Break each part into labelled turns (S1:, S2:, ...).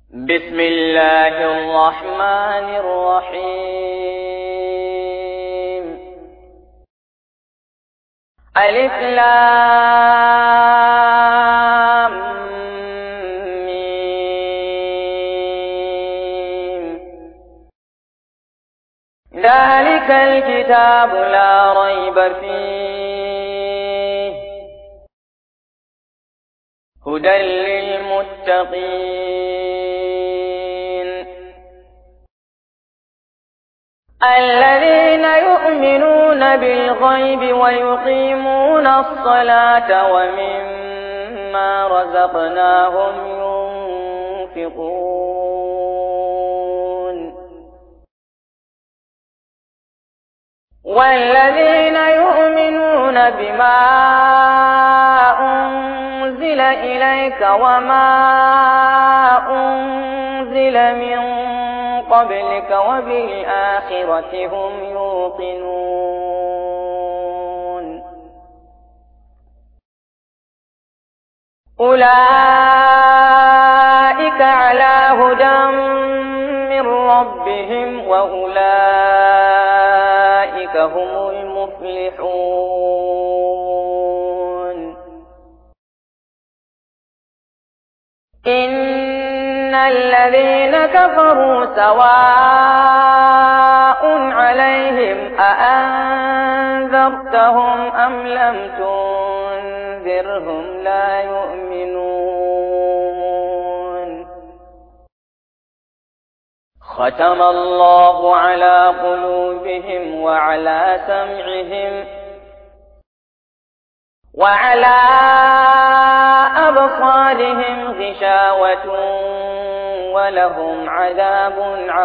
S1: بسم الله الرحمن الرحيم. ألف لام ميم. ذلك الكتاب لا ريب فيه هدى للمتقين الذين يؤمنون بالغيب ويقيمون الصلاة ومما رزقناهم ينفقون والذين يؤمنون بما أنزل إليك وما أنزل من قبلك وبالآخرة هم يوقنون أولئك على هدى من ربهم وأولئك هم المفلحون إن الذين كفروا سواء عليهم أأنذرتهم أم لم تنذرهم لا يؤمنون ختم الله على قلوبهم وعلى سمعهم وعلى أبصارهم غشاوة ولهم عذاب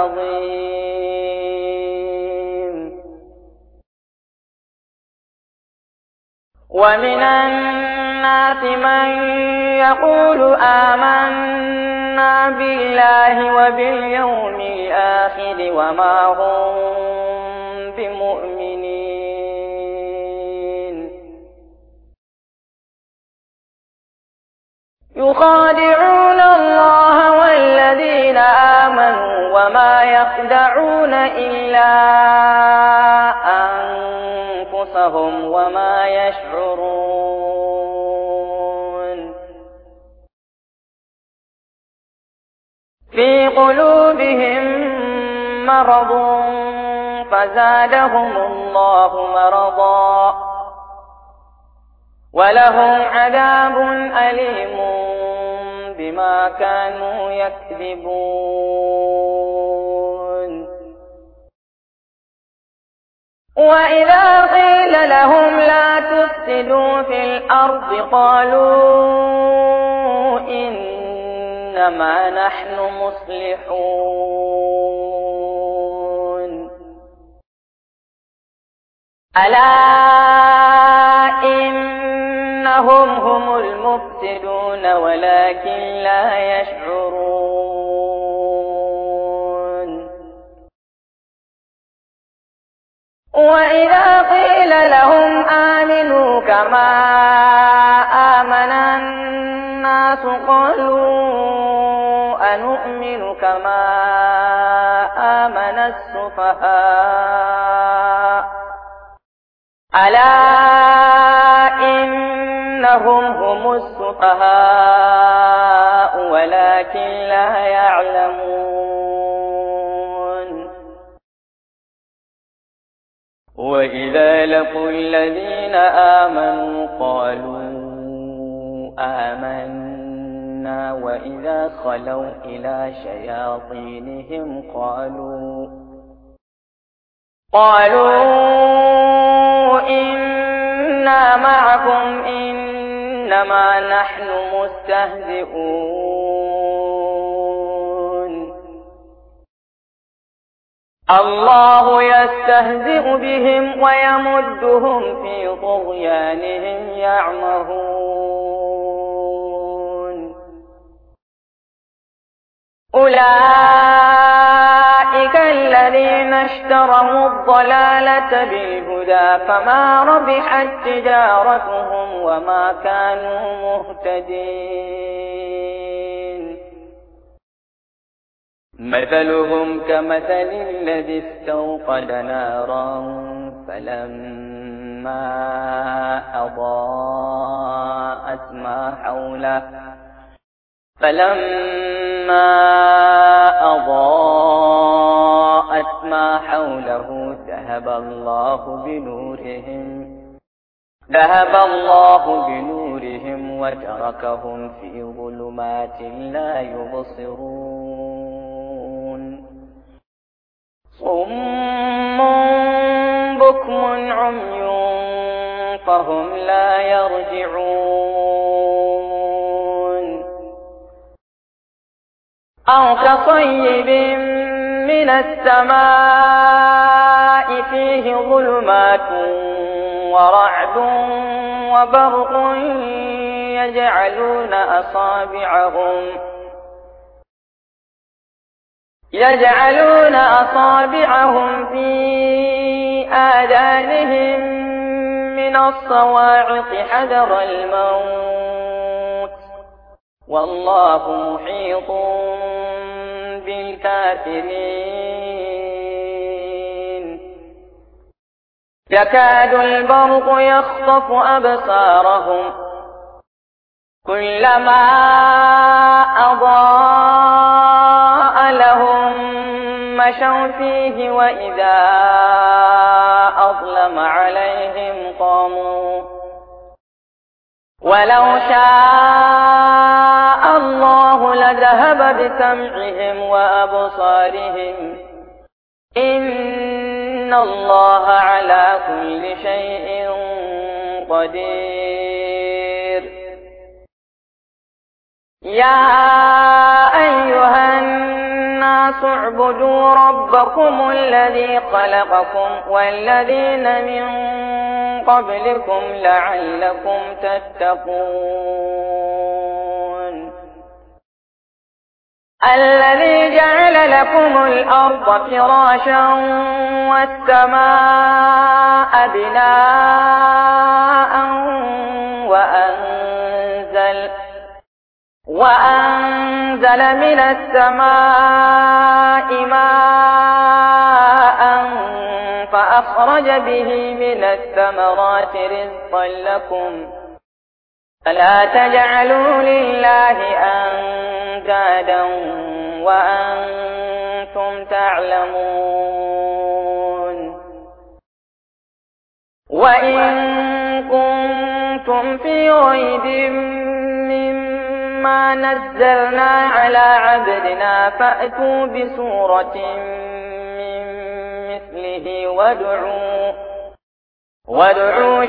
S1: عظيم ومن الناس من يقول آمنا بالله وباليوم الآخر وما هم بمؤمنين يخادعون الله والذين آمنوا وما يخدعون إلا أنفسهم وما يشعرون في قلوبهم مرض فزادهم الله مرضا ولهم عذاب أليم بما كانوا يكذبون وإذا قيل لهم لا تفسدوا في الأرض قالوا إنما نحن مصلحون ألا إنهم هم المفسدون ولكن لا يشعرون وإذا قيل لهم آمنوا كما آمن الناس قالوا أنؤمن كما آمن السفهاء ألا إنهم هم السفهاء ولكن لا يعلمون وإذا لقوا الذين آمنوا قالوا آمنا وإذا خلوا إلى شياطينهم قالوا إنا معكم إنما نحن مستهزئون الله يستهزئ بهم ويمدهم في طغيانهم يعمهون أولئك الذين اشتروا الضلالة بالهدى فما ربحت تجارتهم وما كانوا مهتدين مثلهم كمثل الذي استوقد نارا فلما أضاءت ما حوله ذهب الله بنورهم وتركهم في ظلمات لا يبصرون صم بكم عمي فهم لا يرجعون أو كصيب من السماء فيه ظلمات ورعد وبرق يجعلون أصابعهم في آذانهم من الصواعق حذر الموت والله محيط بالكافرين يكاد البرق يخطف أبصارهم كلما أضاء لهم مشوا فيه وإذا أظلم عليهم قاموا ولو شاء الله لذهب بسمعهم وأبصارهم إن الله على كل شيء قدير يا أيها الناس اعبدوا ربكم الذي خلقكم والذين من قبلكم لعلكم تتقون الذي جعل لكم الأرض فراشا والسماء بناء وأنزل من السماء ماء فأخرج به من الثمرات رزقا لكم فلا تجعلوا لله أندادا وأنتم تعلمون وإن كنتم في ريب مما نزلنا على عبدنا فأتوا بسورة من مثله وادعوا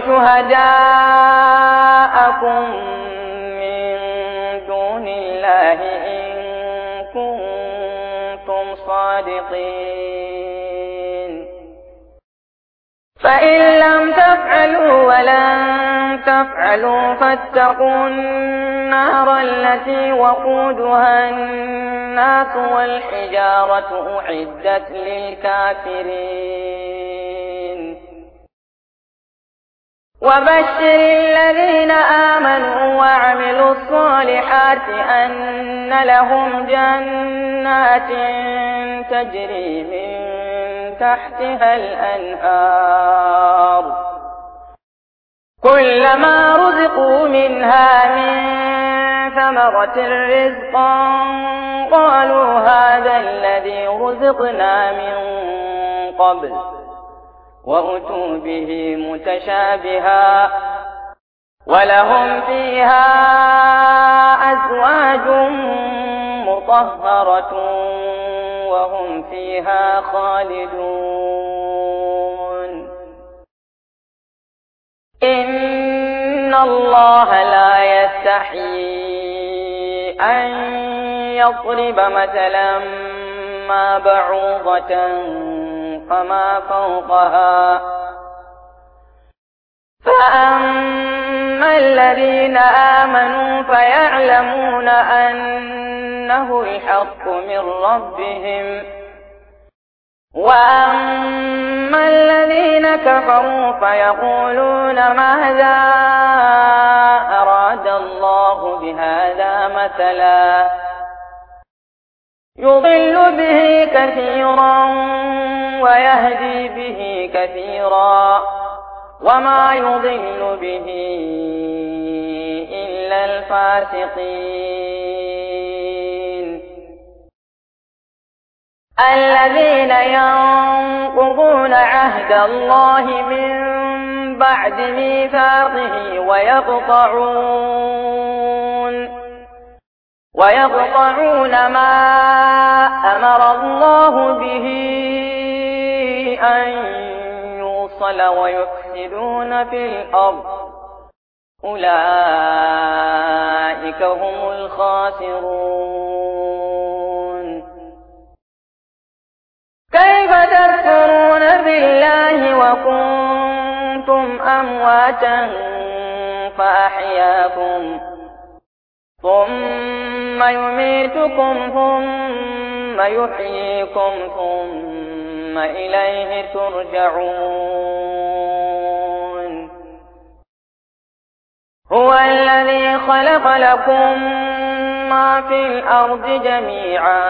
S1: شهداءكم من دون الله إن كنتم صادقين فإن لم تفعلوا ولن تفعلوا فاتقوا النار التي وقودها الناس والحجارة أعدت للكافرين وبشر الذين آمنوا وعملوا الصالحات أن لهم جنات تجري من تحتها الأنهار كلما رزقوا منها من ثمرة رزقا قالوا هذا الذي رزقنا من قبل وأتوا به متشابها ولهم فيها أزواج مطهرة وهم فيها خالدون إن الله لا يستحيي أن يضرب مثلا ما بعوضة فما فوقها فأما الذين آمنوا فيعلمون أنه الحق من ربهم وأما الذين كفروا فيقولون ماذا أراد الله بهذا مثلا يضل به كثيرا ويهدي به كثيرا وما يضل به إلا الفاسقين الذين ينقضون عهد الله من بعد ميثاقه ويقطعون ما أمر الله به أن يوصل ويفسدون في الأرض أولئك هم الخاسرون كيف تكفرون بالله وكنتم أمواتا فأحياكم ثم يميتكم ثم يحييكم ثم إليه ترجعون هو الذي خلق لكم ما في الأرض جميعا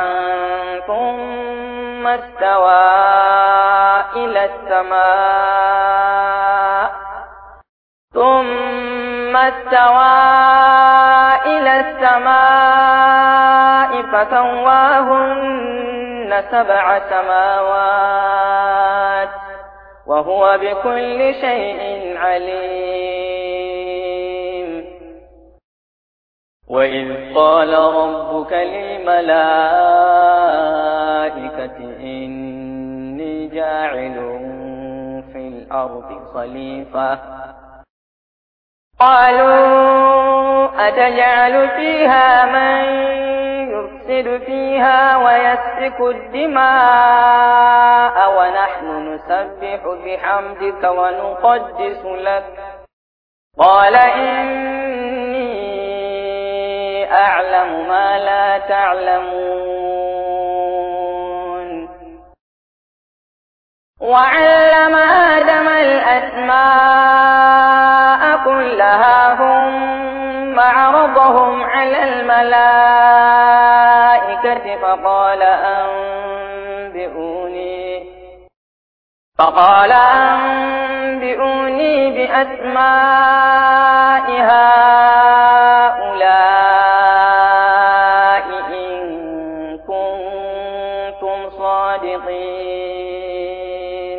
S1: ثم استوى إلى السماء فسواهن 7 سماوات وهو بكل شيء عليم وإذ قال ربك للملائكة إني جاعل في الأرض خليفة قالوا أتجعل فيها من يفسد فيها ويسفك الدماء ونحن نسبح بحمدك ونقدس لك قال إني أعلم ما لا تعلمون وعلم آدم الأسماء كلها ثم عرضهم على الملائكة فقال أنبئوني بأسماء هؤلاء إن كنتم صادقين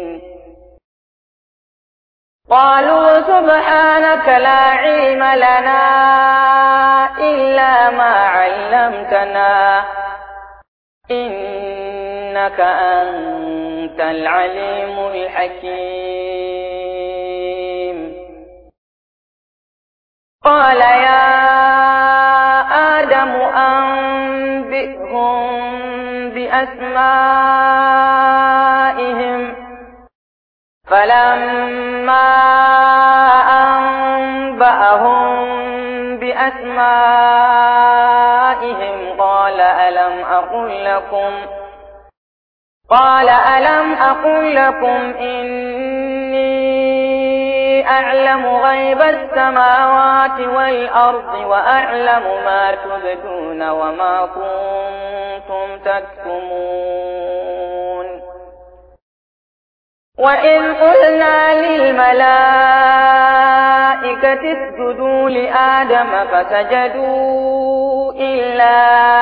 S1: قالوا سبحانك لا علم لنا إلا ما علمتنا إنك أنت العليم الحكيم قال يا آدم أنبئهم بأسمائهم فلما أنبأهم بأسمائهم قال ألم أقل لكم إني أعلم غيب السماوات والأرض وأعلم ما تبدون وما كنتم تكتمون وإذ قلنا للملائكة اسجدوا لآدم فسجدوا إلا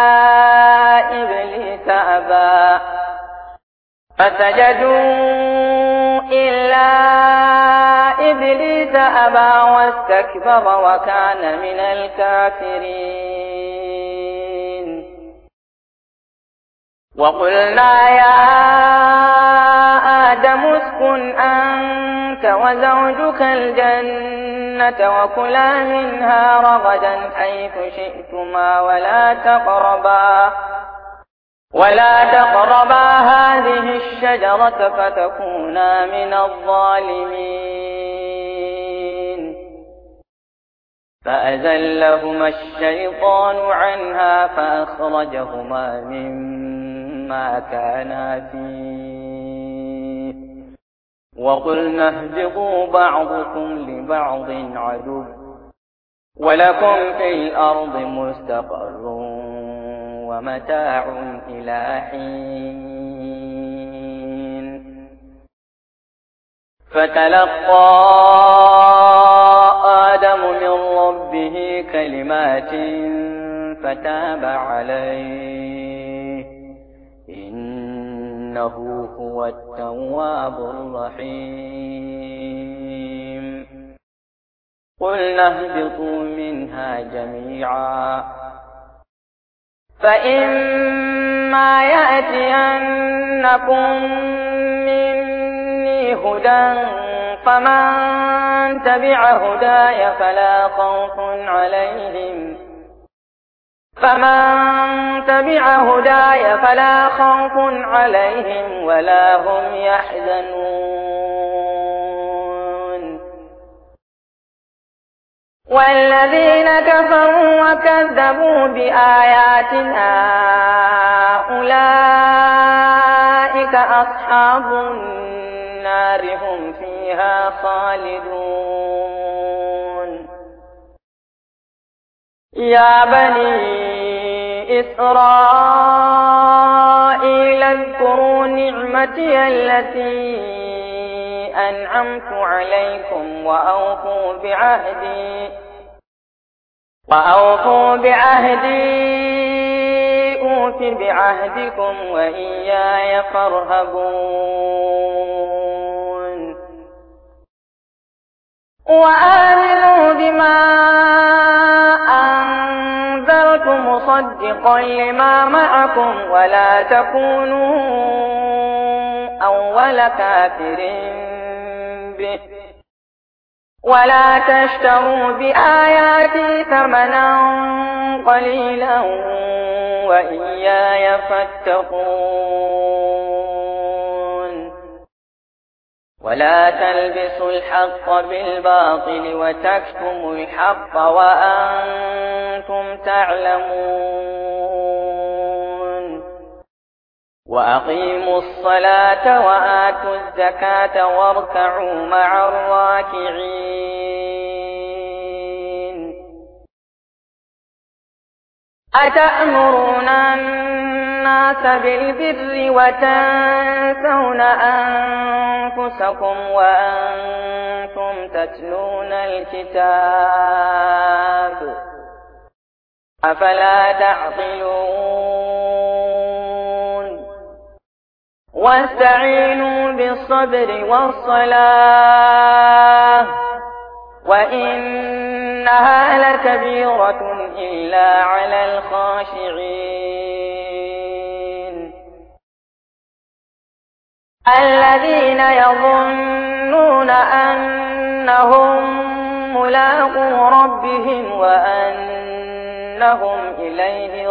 S1: إبليس أبى واستكبر وكان من الكافرين وقلنا يا آدم اسكن أنت وزوجك الجنة وكلا منها رغدا حيث شئتما ولا تقربا هذه الشجرة فتكونا من الظالمين فأزلهما الشيطان عنها فأخرجهما مما كانا فيه وقلنا اهبطوا بعضكم لبعض عدو ولكم في الأرض مستقر ومتاع إلى حين. فتلقى آدم من ربه كلمات فتاب عليه إنه هو التواب الرحيم. قلنا اهبطوا منها جميعا فإما يأتينكم مني هدى فمن تبع هداي فلا خوف عليهم ولا هم يحزنون. والذين كفروا وكذبوا بآياتنا أولئك أصحاب النار هم فيها خالدون. يا بني إسرائيل اذكروا نعمتي التي أنعمت عليكم وأوفوا بعهدي أوف بعهدكم وإياي فارهبون. وآمنوا بما أنزلت مصدقا لما معكم ولا تكونوا أول كافر به ولا تشتروا بآياتي ثمنا قليلا وإياي فاتقون. ولا تلبسوا الحق بالباطل وتكتموا الحق وأنتم تعلمون. وأقيموا الصلاة وآتوا الزكاة واركعوا مع الراكعين. أتأمرون الناس بالبر وتنسون أنفسكم وأنتم تتلون الكتاب أفلا تعقلون. واستعينوا بالصبر والصلاة وإنها لكبيرة إلا على الخاشعين الذين يظنون أنهم ملاقو ربهم وأنهم إليه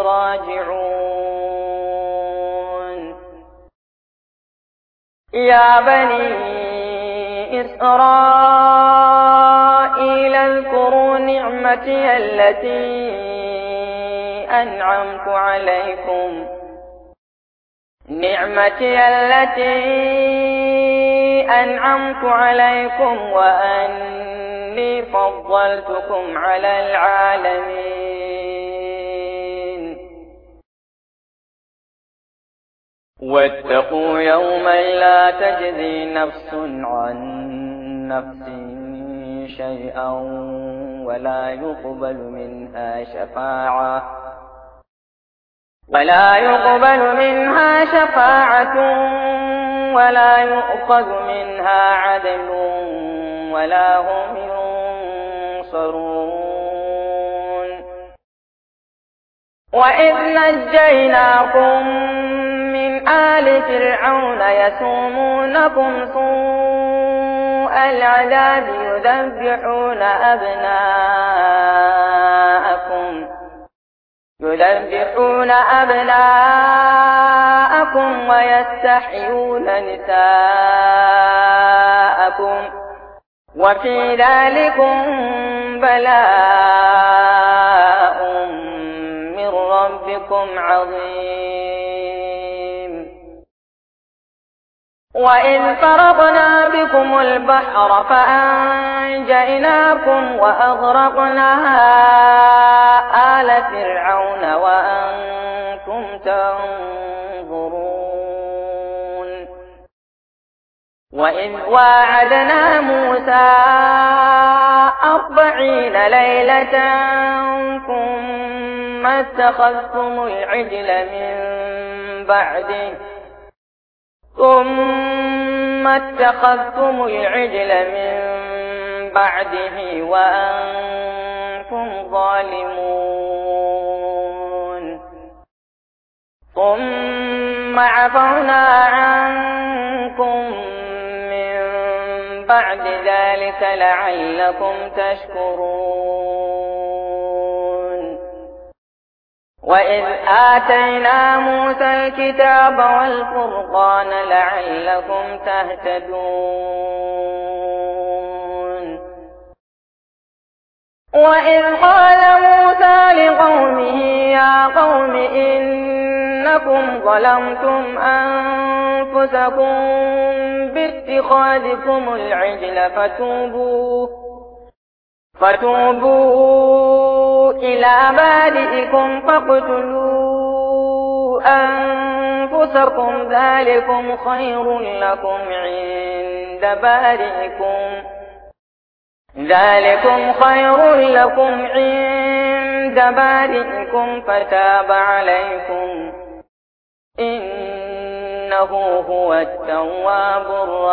S1: راجعون. يا بني إسرائيل اذكروا نعمتي التي أنعمت عليكم وأني فضلتكم على العالمين. واتقوا يوما لا تجزي نفس عن نفس شيئا ولا يقبل منها شفاعة ولا يؤخذ منها عدل ولا هم ينصرون. وإذ نجيناكم من آل فرعون يسومونكم سوء العذاب يذبحون أبناءكم ويستحيون نساءكم وفي ذلكم بلاء من ربكم عظيم. وإذ فرقنا بكم البحر فأنجيناكم وأغرقنا آل فرعون وأنتم تنظرون وإذ واعدنا موسى 40 ليلة ثم اتخذتم العجل من بعده وأنتم ظالمون ثم عفونا عنكم من بعد ذلك لعلكم تشكرون وإذ آتينا موسى الكتاب والفرقان لعلكم تهتدون وإذ قال موسى لقومه يا قوم إنكم ظلمتم أنفسكم باتخاذكم العجل فتوبوا إلى بارئكم فاقتلوا أنفسكم ذلكم خير لكم عند بارئكم فتاب عليكم إنه هو التواب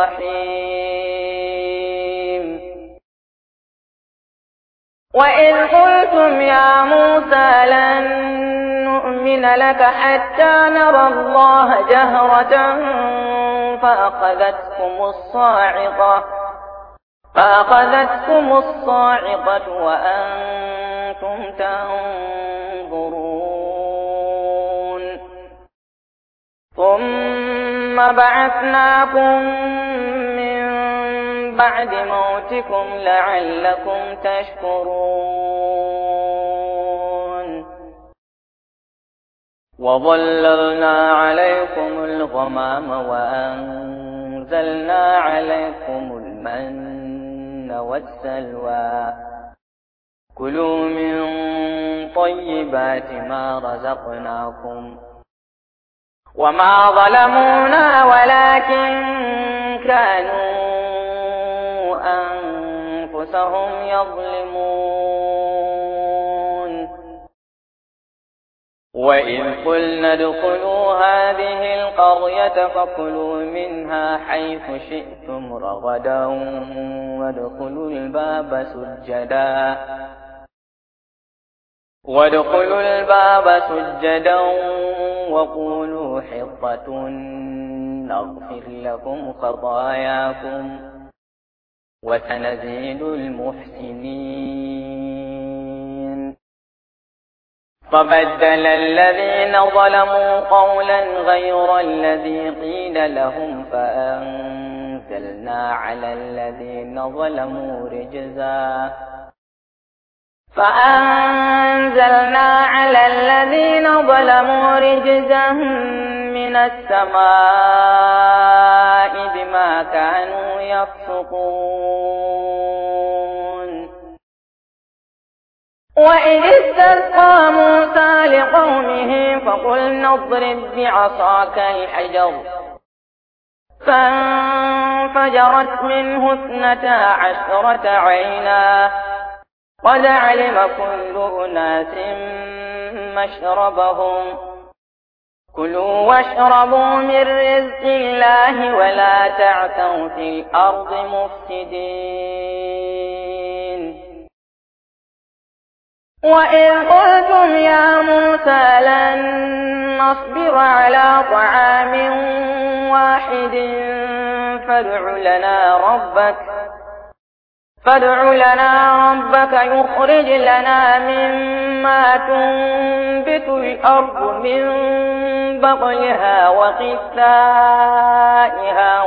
S1: الرحيم وإذ قلتم يا موسى لن نؤمن لك حتى نرى الله جهرة فأخذتكم الصاعقة وأنتم تنظرون ثم بعثناكم من بعد موتكم لعلكم تشكرون وظللنا عليكم الغمام وأنزلنا عليكم المن والسلوى كلوا من طيبات ما رزقناكم وما ظلمونا ولكن كانوا أنفسهم يظلمون وإذ قلنا ادخلوا هذه القرية فكلوا منها حيث شئتم رغدا وادخلوا الباب سجدا وقولوا حطة نغفر لكم خطاياكم وسنزيد المحسنين فبدل الذين ظلموا قولا غير الذي قيل لهم فأنزلنا على الذين ظلموا رجزا من السماء بما كانوا يفسقون وإذ استسقى موسى لقومه فقلنا اضرب بعصاك الحجر فانفجرت منه 12 عينا قد علم كل أناس مشربهم كلوا واشربوا من رزق الله ولا تعثوا في الأرض مفسدين وإذ قلتم يا موسى لن نصبر على طعام واحد فادع لنا ربك يخرج لنا مما تنبت الأرض من بقلها وقثائها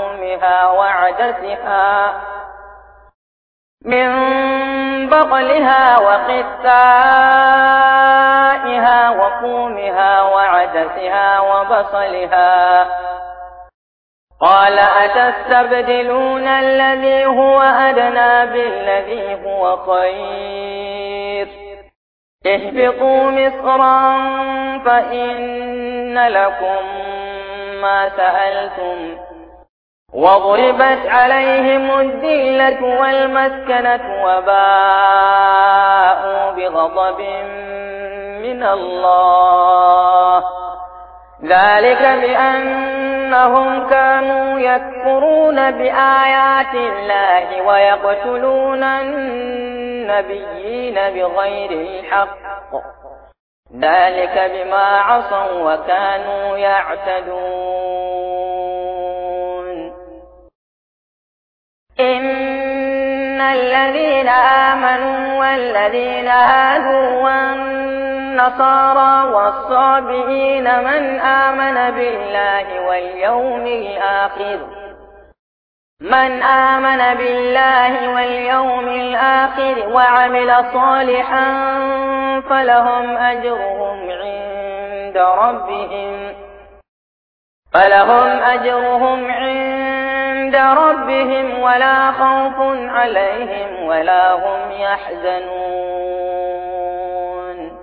S1: وفومها وعدسها وبصلها قال أتستبدلون الذي هو أدنى بالذي هو خير اهبطوا مصرا فإن لكم ما سألتم وضربت عليهم الذلة والمسكنة وباءوا بغضب من الله ذلك بأنهم كانوا يكفرون بآيات الله ويقتلون النبيين بغير الحق ذلك بما عصوا وكانوا يعتدون إن الذين آمنوا والذين هادوا والنصارى والصابئين من آمن بالله واليوم الآخر وعمل صالحا فلهم أجرهم عند ربهم ولا خوف عليهم ولا هم يحزنون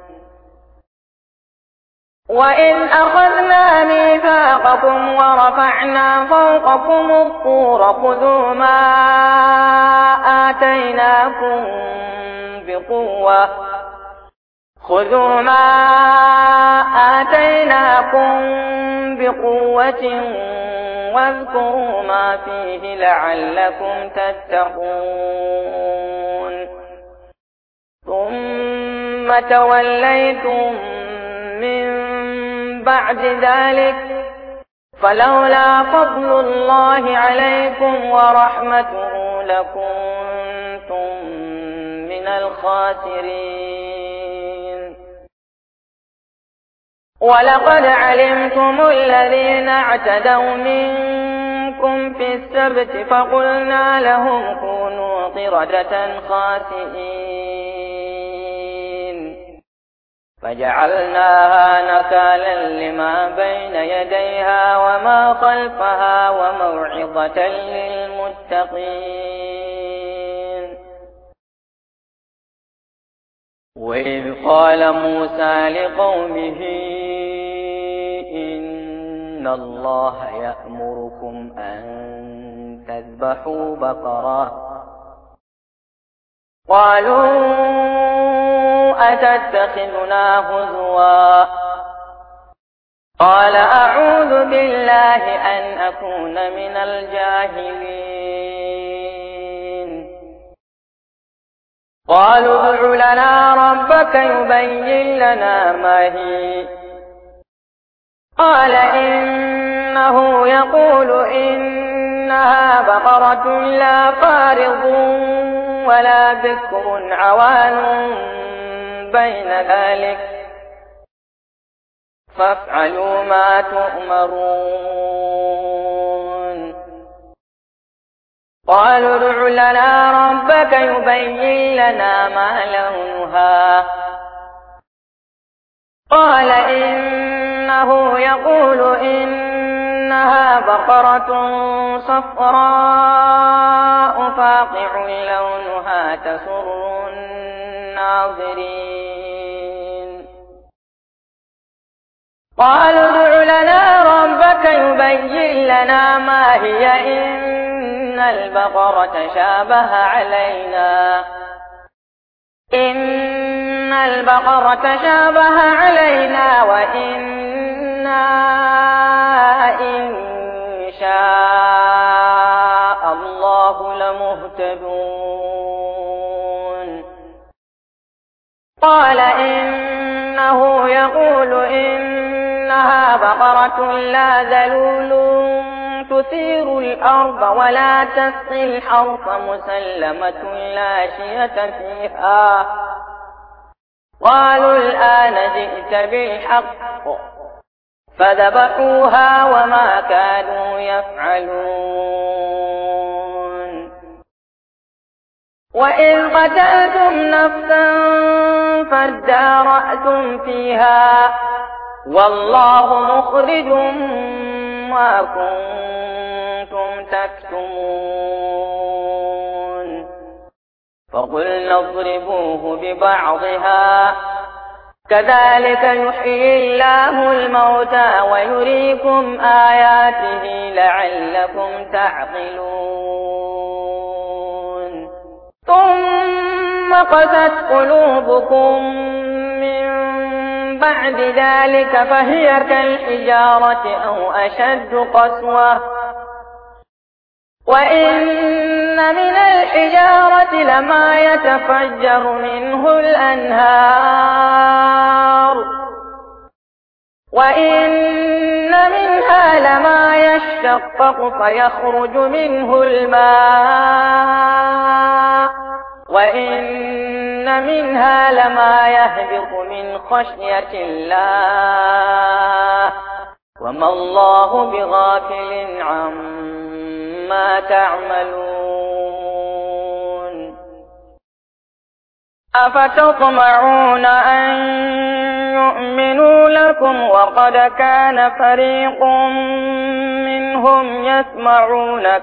S1: وإذ أخذنا ميثاقكم ورفعنا فوقكم الطور خذوا ما آتيناكم بقوة واذكروا ما فيه لعلكم تتقون ثم توليتم من بعد ذلك فلولا فضل الله عليكم ورحمته لكنتم من الخاسرين ولقد علمتم الذين اعتدوا منكم في السبت فقلنا لهم كونوا قردة خاسئين فجعلناها نكالا لما بين يديها وما خلفها وموعظة للمتقين وإذ قال موسى لقومه إن الله يأمركم أن تذبحوا بقرة قالوا أتتخذنا هزوا قال أعوذ بالله أن أكون من الجاهلين قالوا ادع لنا ربك يبين لنا ما هي قال إنه يقول إنها بقرة لا فارض ولا بكر عوان بين ذلك فافعلوا ما تؤمرون قالوا ادع لنا ربك يبين لنا ما لونها قال إنه يقول إنها بقرة صفراء فاقع لونها تسر الناظرين قالوا ادع لنا ربك يبين لنا ما هي إن البقرة شابه علينا وإنا إن شاء الله لمهتدون قال إنه يقول إنها بقرة لا ذلول تثير الأرض ولا تسقي الحرث مسلمة لا شية فيها قالوا الآن جئت بالحق فذبحوها وما كانوا يفعلون وإذ قتلتم نفسا فادارأتم فيها والله مخرج ما كنتم تكتمون فقلنا اضربوه ببعضها كذلك يحيي الله الموتى ويريكم آياته لعلكم تعقلون ثم قست قلوبكم من بعد ذلك فهي كالحجارة أو أشد قسوة وإن من الحجارة لما يتفجر منه الأنهار وإن منها لما يشقق فيخرج منه الماء وإن منها لما يهبط من خشية الله وما الله بغافل عما تعملون أفتطمعون أن يؤمنوا لكم وقد كان فريق منهم يسمعون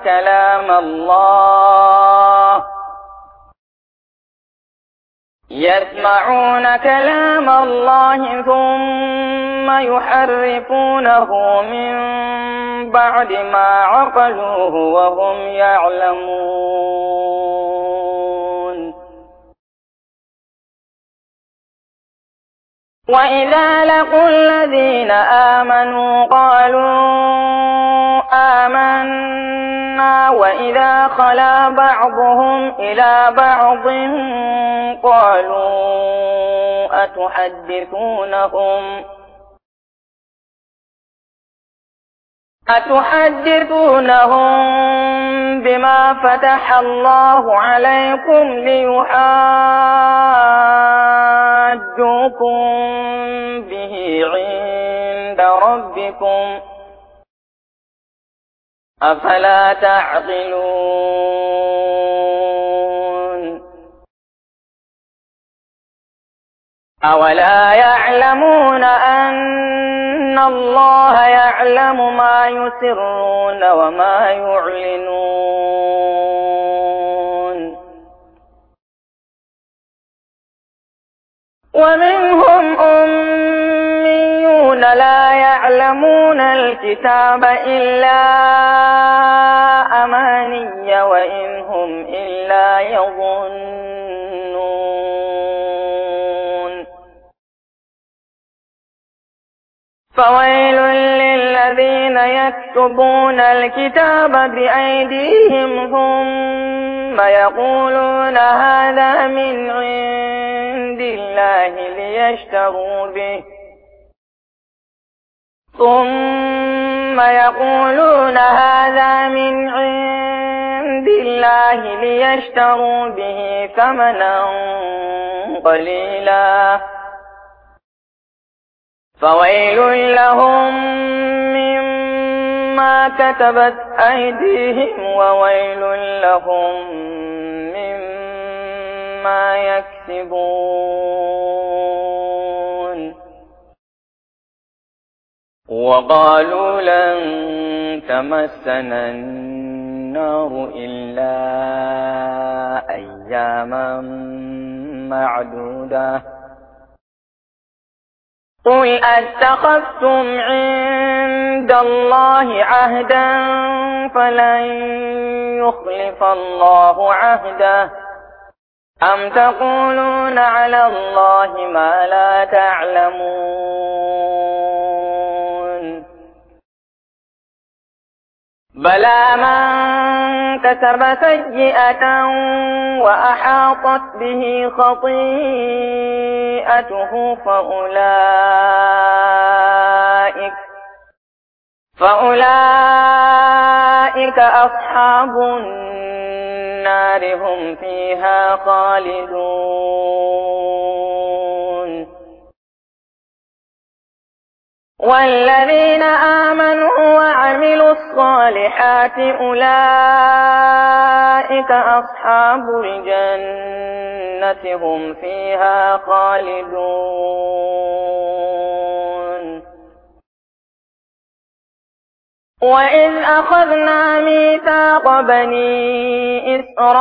S1: كلام الله ثم يحرفونه من بعد ما عقلوه وهم يعلمون وإذا لقوا الذين آمنوا قالوا آمنا وإذا خلا بعضهم إلى بعض قالوا أتحدثونهم بما فتح الله عليكم ليحاجوكم به عند ربكم أفلا تعقلون أولا يعلمون أن الله يعلم ما يسرون وما يعلنون ومنهم أميون لا يعلمون الكتاب إلا أماني وإن هم إلا يظنون فويل للذين يكتبون الكتاب بأيديهم ثم يقولون هذا من عند الله ليشتروا به ثمنا قليلا فويل لهم مما كتبت أيديهم وويل لهم مما يكسبون وقالوا لن تمسنا النار إلا أياما معدودة قل أتخذتم عند الله عهدا فلن يخلف الله عهده أم تقولون على الله ما لا تعلمون بلى من كسب سيئة وأحاطت به خطيئته فأولئك أصحاب النار هم فيها خالدون والذين آمنوا وعملوا الصالحات أولئك أصحاب الجنة هم فيها خالدون. وإذ أخذنا ميثاق بني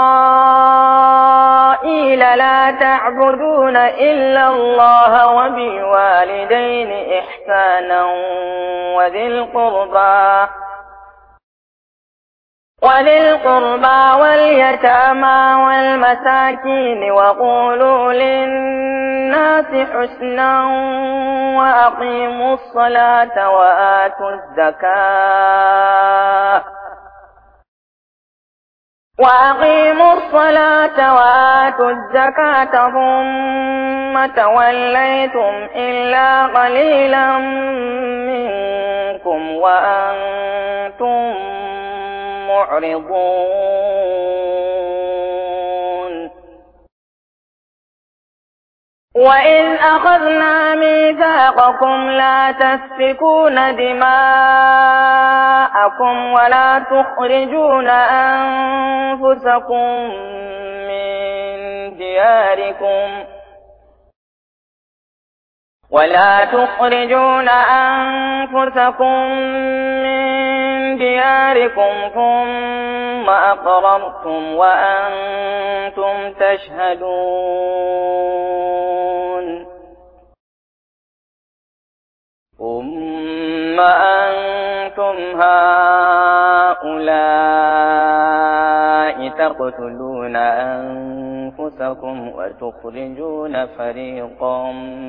S1: إسرائيل لا تعبدون إلا الله وبالوالدين إحسانا وذي القربى واليتامى والمساكين وقولوا للناس حسنا وأقيموا الصلاة وآتوا الزكاة ثم توليتم إلا قليلا منكم وأنتم معرضون وإذ أخذنا ميثاقكم لا تسفكون دماءكم ولا تخرجون أنفسكم من دياركم ثم أقررتم وأنتم تشهدون ثم أنتم هؤلاء تقتلون أنفسكم وتخرجون فريقا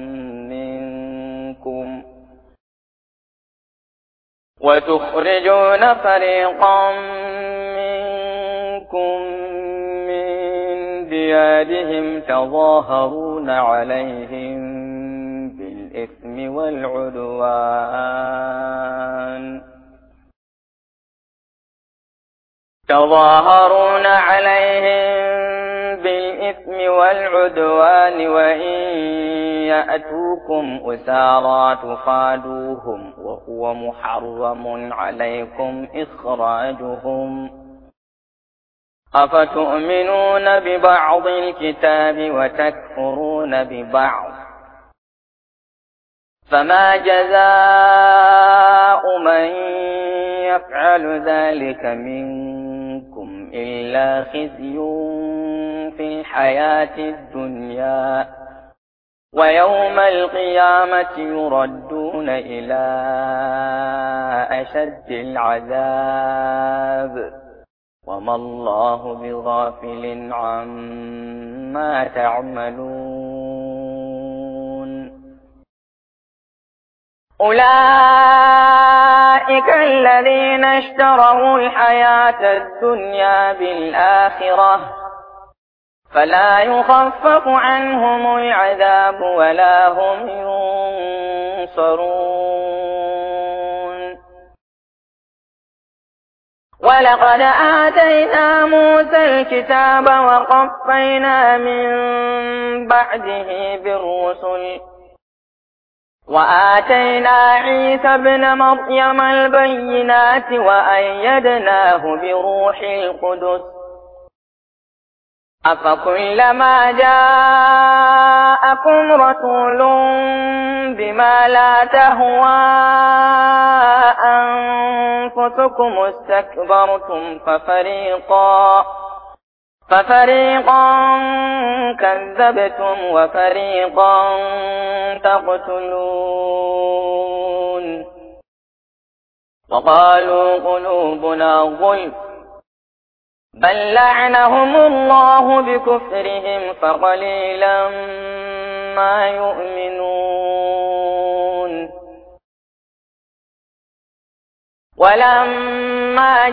S1: منكم من ديارهم تظاهرون عليهم بالإثم والعدوان وإن يأتوكم أسارى تفادوهم وهو محرم عليكم إخراجهم أفتؤمنون ببعض الكتاب وتكفرون ببعض فما جزاء من يفعل ذلك منكم إلا خزي في الحياة الدنيا ويوم القيامة يردون إلى أشد العذاب وما الله بغافل عما تعملون أولئك الذين اشتروا الحياة الدنيا بالآخرة فلا يخفف عنهم العذاب ولا هم ينصرون ولقد آتينا موسى الكتاب وقفينا من بعده بالرسل وآتينا عيسى ابن مريم البينات وأيدناه بروح القدس أفكلما جاءكم رسول بما لا تهوى أنفسكم استكبرتم ففريقا كذبتم وفريقا تقتلون وقالوا قلوبنا غلف بل لعنهم الله بكفرهم فقليلا ما يؤمنون ولما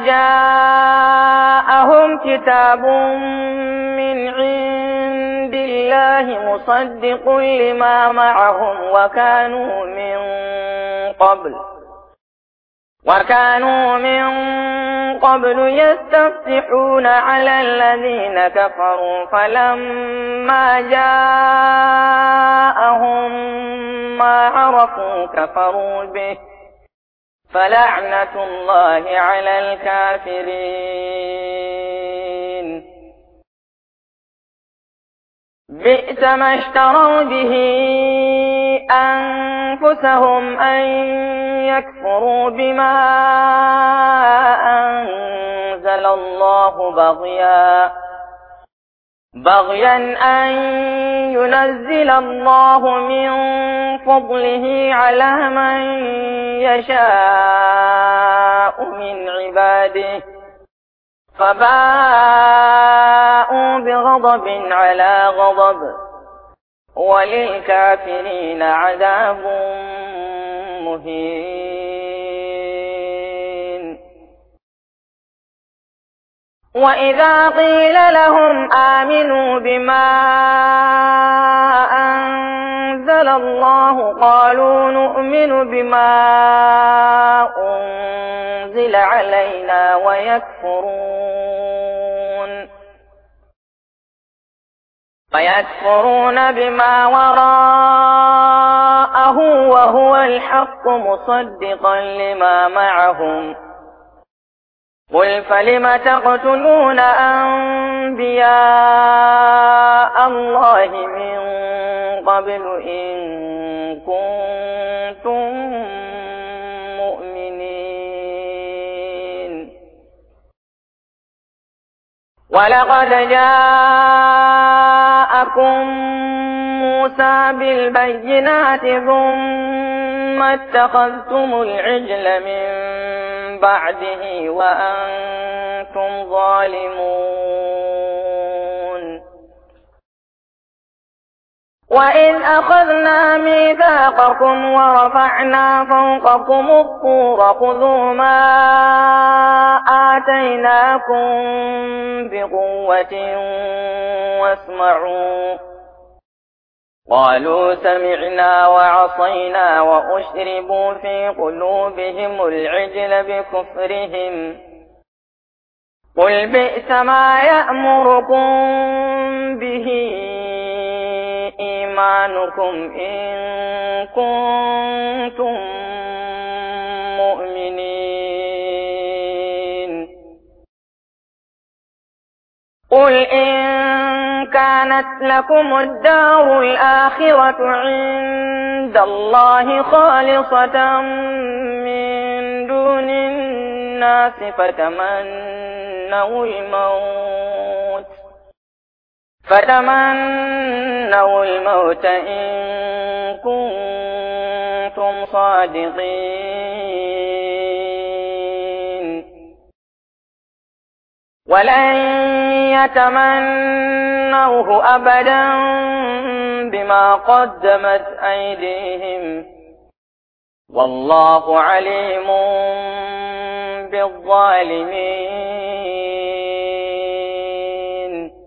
S1: جاءهم كتاب من عند الله مصدق لما معهم وكانوا من قبل يستفتحون على الذين كفروا فلما جاءهم ما عرفوا كفروا به فلعنة الله على الكافرين بئس ما اشتروا به أنفسهم أن يكفروا بما أنزل الله بغيا أن ينزل الله من فضله على من يشاء من عباده فباءوا بغضب على غضب وللكافرين عذاب مهين. وإذا قيل لهم آمنوا بما أنزل الله قالوا نؤمن بما أنزل علينا ويكفرون بما وراءه وهو الحق مصدقا لما معهم قل فلم تقتلون أنبياء الله من قبل إن كنتم مؤمنين. ولقد جاءكم موسى بالبينات ثم اتخذتم العجل من بعده وأنتم ظالمون. وإذ أخذنا ميثاقكم ورفعنا فوقكم الطور خذوا ما آتيناكم بقوة واسمعوا قالوا سمعنا وعصينا وأشربوا في قلوبهم العجل بكفرهم قل بئس ما يأمركم به إيمانكم إن كنتم مؤمنين. قل إن كانت لكم الدار الآخرة عند الله خالصة من دون الناس فتمنوا الموت إن كنتم صادقين. ولن يتمنوه أبدا بما قدمت أيديهم والله عليم بالظالمين.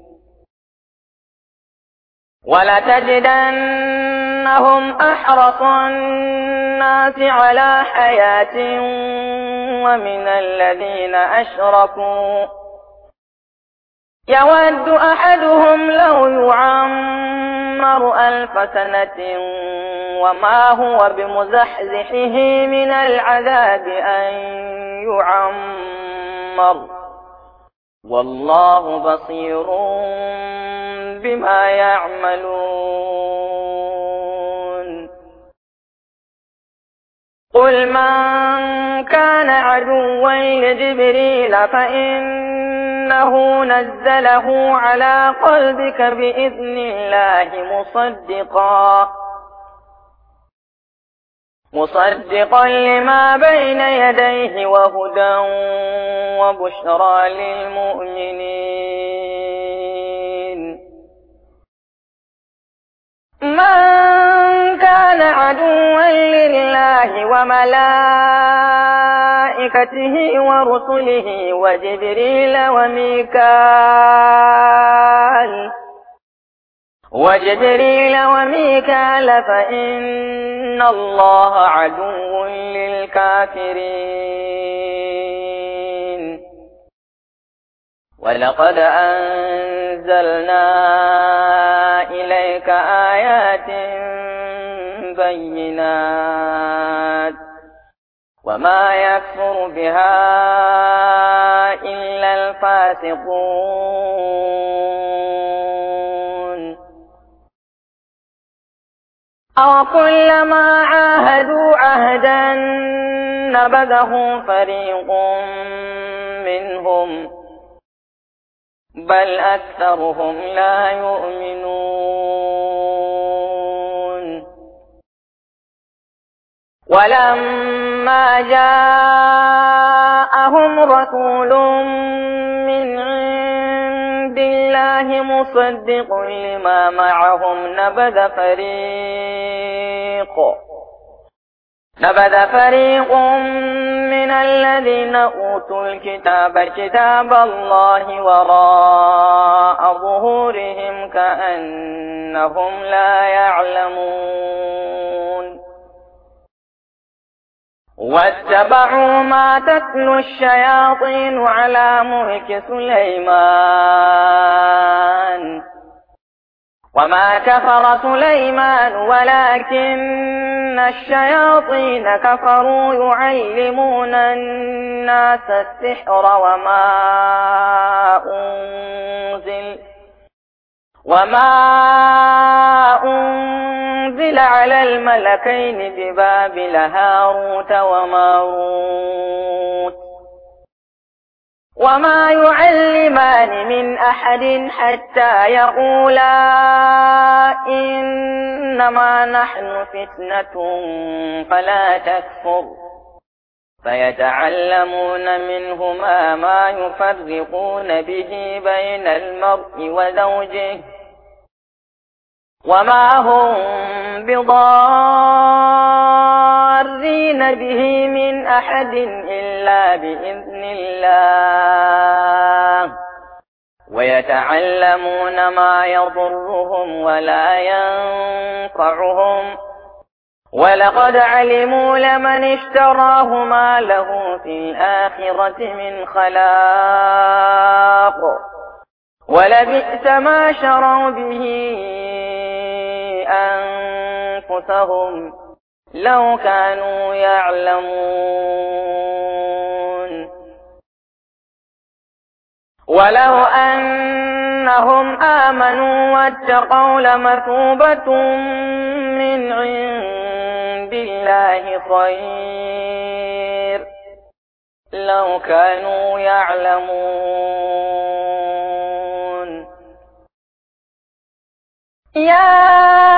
S1: ولتجدنهم أحرص الناس على حياة ومن الذين أشركوا يود أحدهم لو يعمر 1000 سنة وما هو بمزحزحه من العذاب أن يعمر والله بصير بما يعملون. قل من كان عدوا لجبريل فإنه نزله على قلبك بإذن الله مصدقا لما بين يديه وهدى وبشرى للمؤمنين. من كان عدوا لله وملائكته ورسله وجبريل وميكال فإن الله عدو للكافرين. ولقد أنزلنا إليك آيات بينات وما يكفر بها إلا الفاسقون. أو كلما عاهدوا عهدا نبذه فريق منهم بل أكثرهم لا يؤمنون ولما جاءهم رسول من عند الله مصدق لما معهم نبذ فريق من الذين أوتوا الكتاب كتاب الله وراء ظهورهم كأنهم لا يعلمون واتبعوا ما تتلو الشياطين على ملك سليمان وما كفر سليمان ولكن الشياطين كفروا يعلمون الناس السحر وما أنزل على الملكين ببابل هاروت وماروت وما يعلمان من أحد حتى يقولا إنما نحن فتنة فلا تكفر فيتعلمون منهما ما يفرقون به بين المرء وزوجه وما هم بضارين به من أحد إلا بإذن الله ويتعلمون ما يضرهم ولا ينفعهم ولقد علموا لمن اشتراه ما له في الآخرة من خلاق ولبئس ما شروا به أنفسهم لو كانوا يعلمون ولو أنهم آمنوا واتقوا لمثوبة من عند الله خير لو كانوا يعلمون يا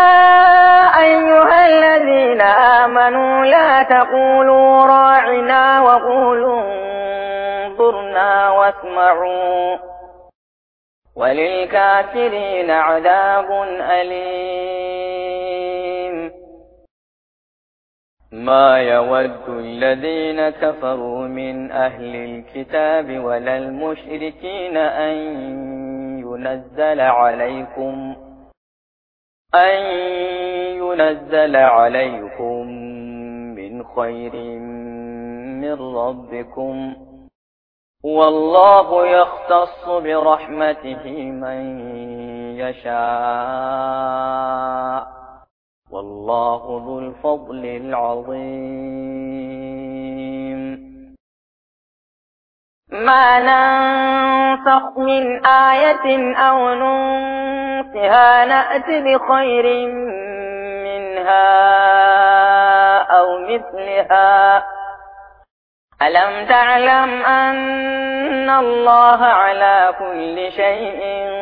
S1: أيها الذين آمنوا لا تقولوا راعنا وقولوا انظرنا واسمعوا وللكافرين عذاب أليم ما يود الذين كفروا من أهل الكتاب ولا المشركين أن ينزل عليكم من خير من ربكم والله يختص برحمته من يشاء والله ذو الفضل العظيم ما ننسخ من آية أو ننسها نأت بخير منها أو مثلها ألم تعلم أن الله على كل شيء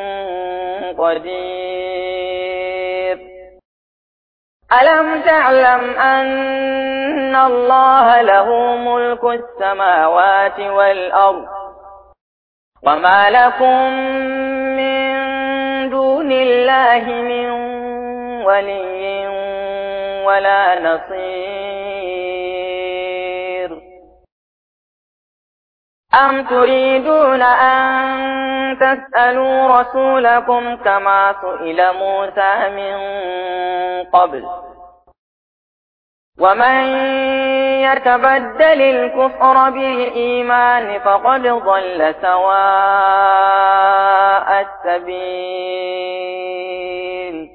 S1: قدير ألم تعلم أن الله له ملك السماوات والأرض وما لكم من دون الله من ولي ولا نصير أم تريدون أن تسألوا رسولكم كما سئل موسى من قبل ومن يتبدل الكفر بالإيمان فقد ضل سواء السبيل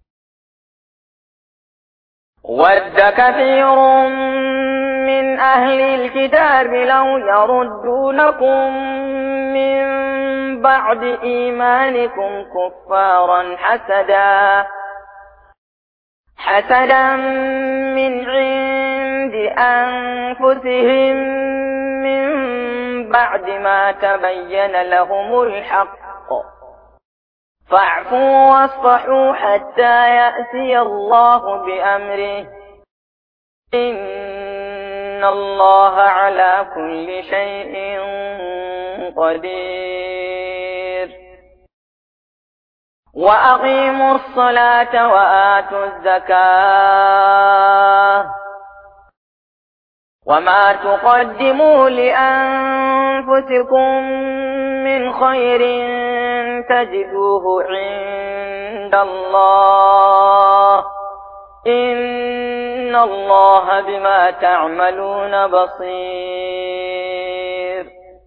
S1: ود كثير من أهل الكتاب لو يردونكم من بعد إيمانكم كفارا حسدا من عند أنفسهم من بعد ما تبين لهم الحق فاعفوا واصفحوا حتى يأتي الله بأمره إن الله على كل شيء قدير وأقيموا الصلاة وآتوا الزكاة وما تقدموا لأنفسكم من خير تجدوه عند الله إن الله بما تعملون بصير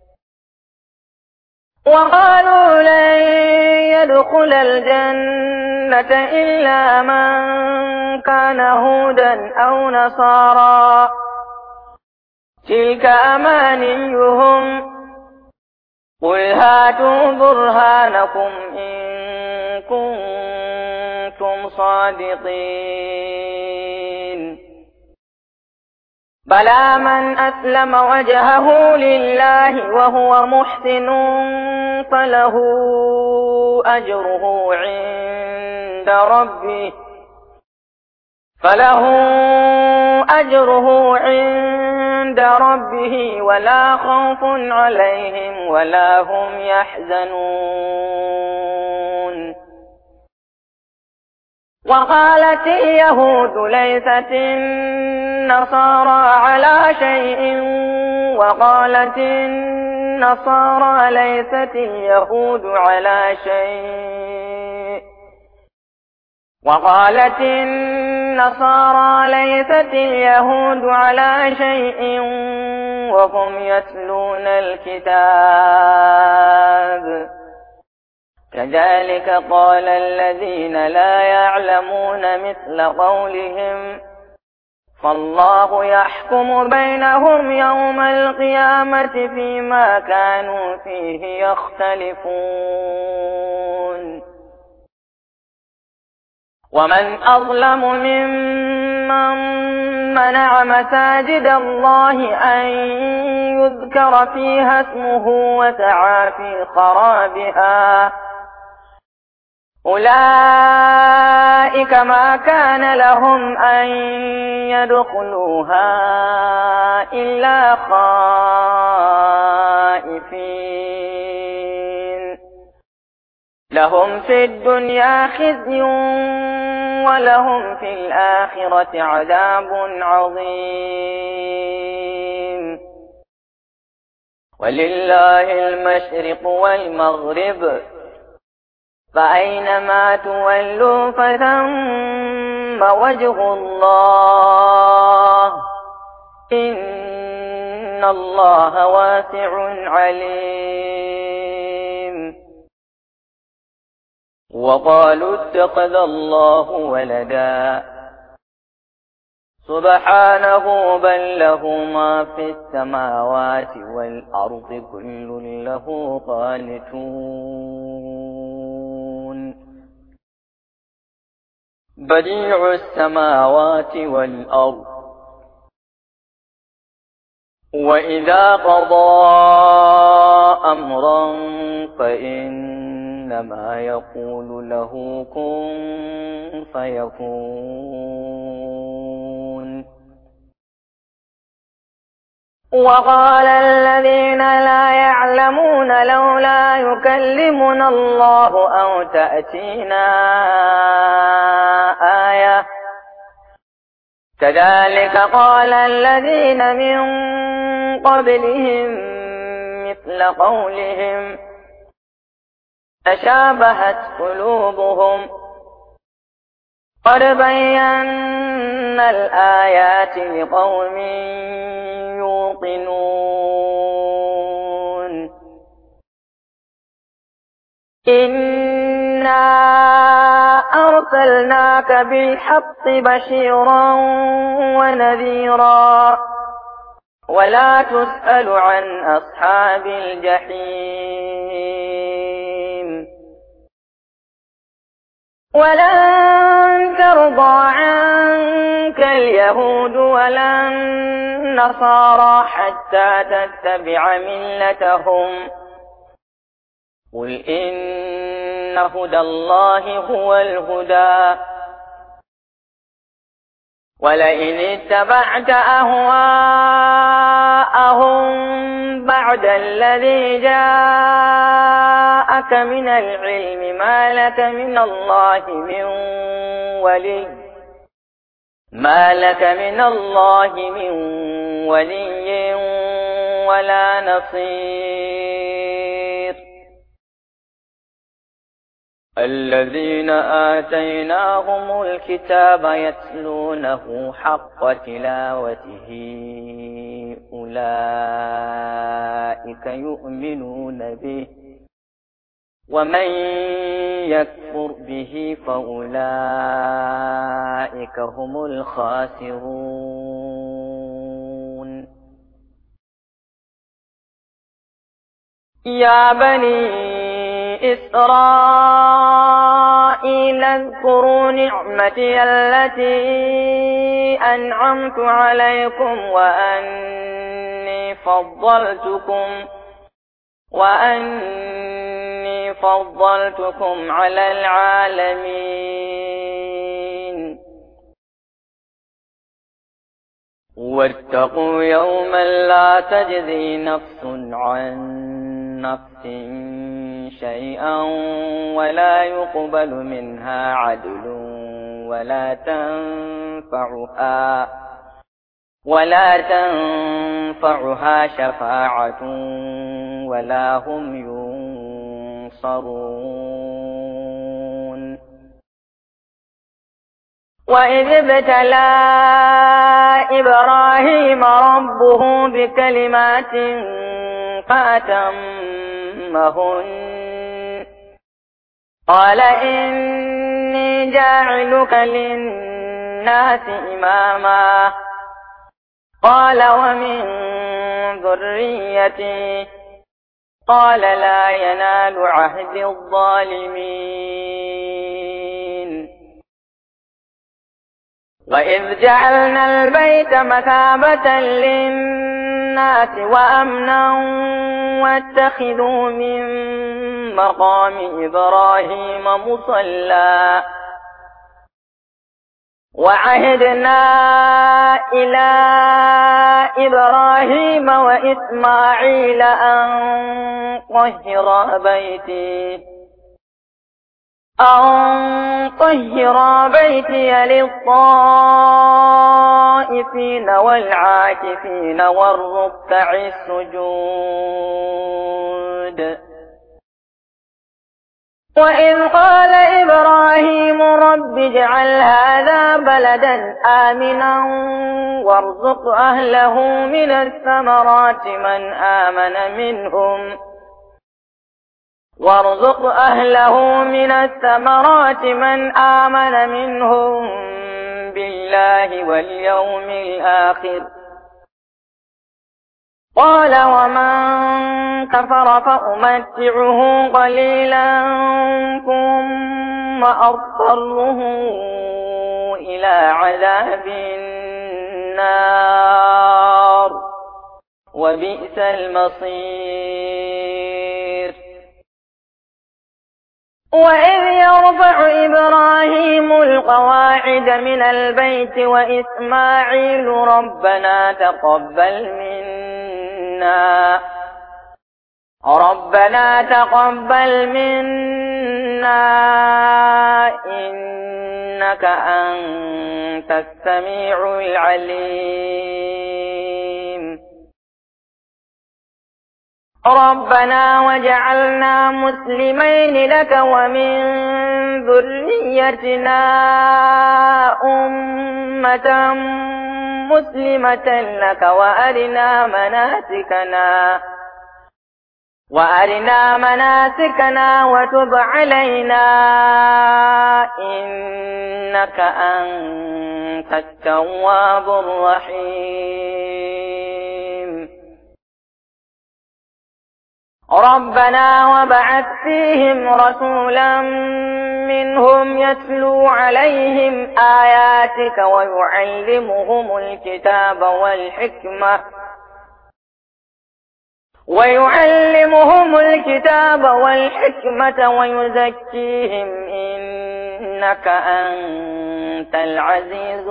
S1: وقالوا لن يدخل الجنة إلا من كان هودا أو نصارى تلك أمانيهم قل هاتوا برهانكم إن كنتم صادقين بلى من أسلم وجهه لله وهو محسن فله أجره عند ربه ولا خوف عليهم ولا هم يحزنون وقالت اليهود ليست النصارى على شيء وقالت النصارى ليست اليهود على شيء وقالت النصارى ليست اليهود على شيء وهم يتلون الكتاب كذلك قال الذين لا يعلمون مثل قولهم فالله يحكم بينهم يوم القيامة فيما كانوا فيه يختلفون ومن أظلم ممن منع مساجد الله أن يذكر فيها اسمه وسعى في خرابها أولئك ما كان لهم أن يدخلوها إلا خائفين لهم في الدنيا خزي ولهم في الآخرة عذاب عظيم ولله المشرق والمغرب فأينما تولوا فثم وجه الله إن الله واسع عليم وقالوا اتخذ الله ولدا سبحانه بل له ما في السماوات والأرض كل له قانتون بديع السماوات والأرض وإذا قضى أمرا فإنما يقول له كن فيكون وقال الذين لا يعلمون لولا يكلمنا الله أو تأتينا آية كذلك قال الذين من قبلهم مثل قولهم تشابهت قلوبهم قد بينا الآيات لقوم يوقنون إنا أرسلناك بالحق بشيرا ونذيرا ولا تسأل عن أصحاب الجحيم ولن ترضى عنك اليهود ولا النصارى حتى تتبع ملتهم قل إن هدى الله هو الهدى ولئن اتبعت أهواءهم بعد الذي جاءك من العلم ما لك من الله من ولي ولا نصير الذين آتيناهم الكتاب يتلونه حق تلاوته أولئك يؤمنون به ومن يكفر به فأولئك هم الخاسرون يا بني إسرائيل اذكروا نعمتي التي أنعمت عليكم وأني فضلتكم على العالمين واتقوا يوما لا تجزي نفس عن نفس شيئا ولا يقبل منها عدل ولا تنفعها شفاعة ولا هم ينصرون وإذ ابتلى إبراهيم ربه بكلمات فأتمهن قال إني جاعلك للناس إماما قال ومن ذريتي قال لا ينال عهد الظالمين وإذ جعلنا البيت مثابة للناس وأمنا واتخذوا من مقام إبراهيم مصلى وعهدنا إلى إبراهيم وإسماعيل أن طهرا بيتي للطائفين والعاكفين والركع السجود وإذ قال إبراهيم رب اجعل هذا بلدا آمنا وارزق أهله من الثمرات من آمن منهم بالله واليوم الآخر قال ومن كفر فأمتعه قليلا ثم أضطره إلى عذاب النار وبئس المصير وإذ يرفع إبراهيم القواعد من البيت وإسماعيل ربنا تقبل منا إنك أنت السميع العليم ربنا وجعلنا مسلمين لك ومن ذريتنا أمة مسلمة لك وأرنا مناسكنا وتب علينا إنك أنت التواب الرحيم ربنا وابعث فيهم رسولا منهم يتلو عليهم آياتك ويعلمهم الكتاب والحكمة ويزكيهم إنك أنت العزيز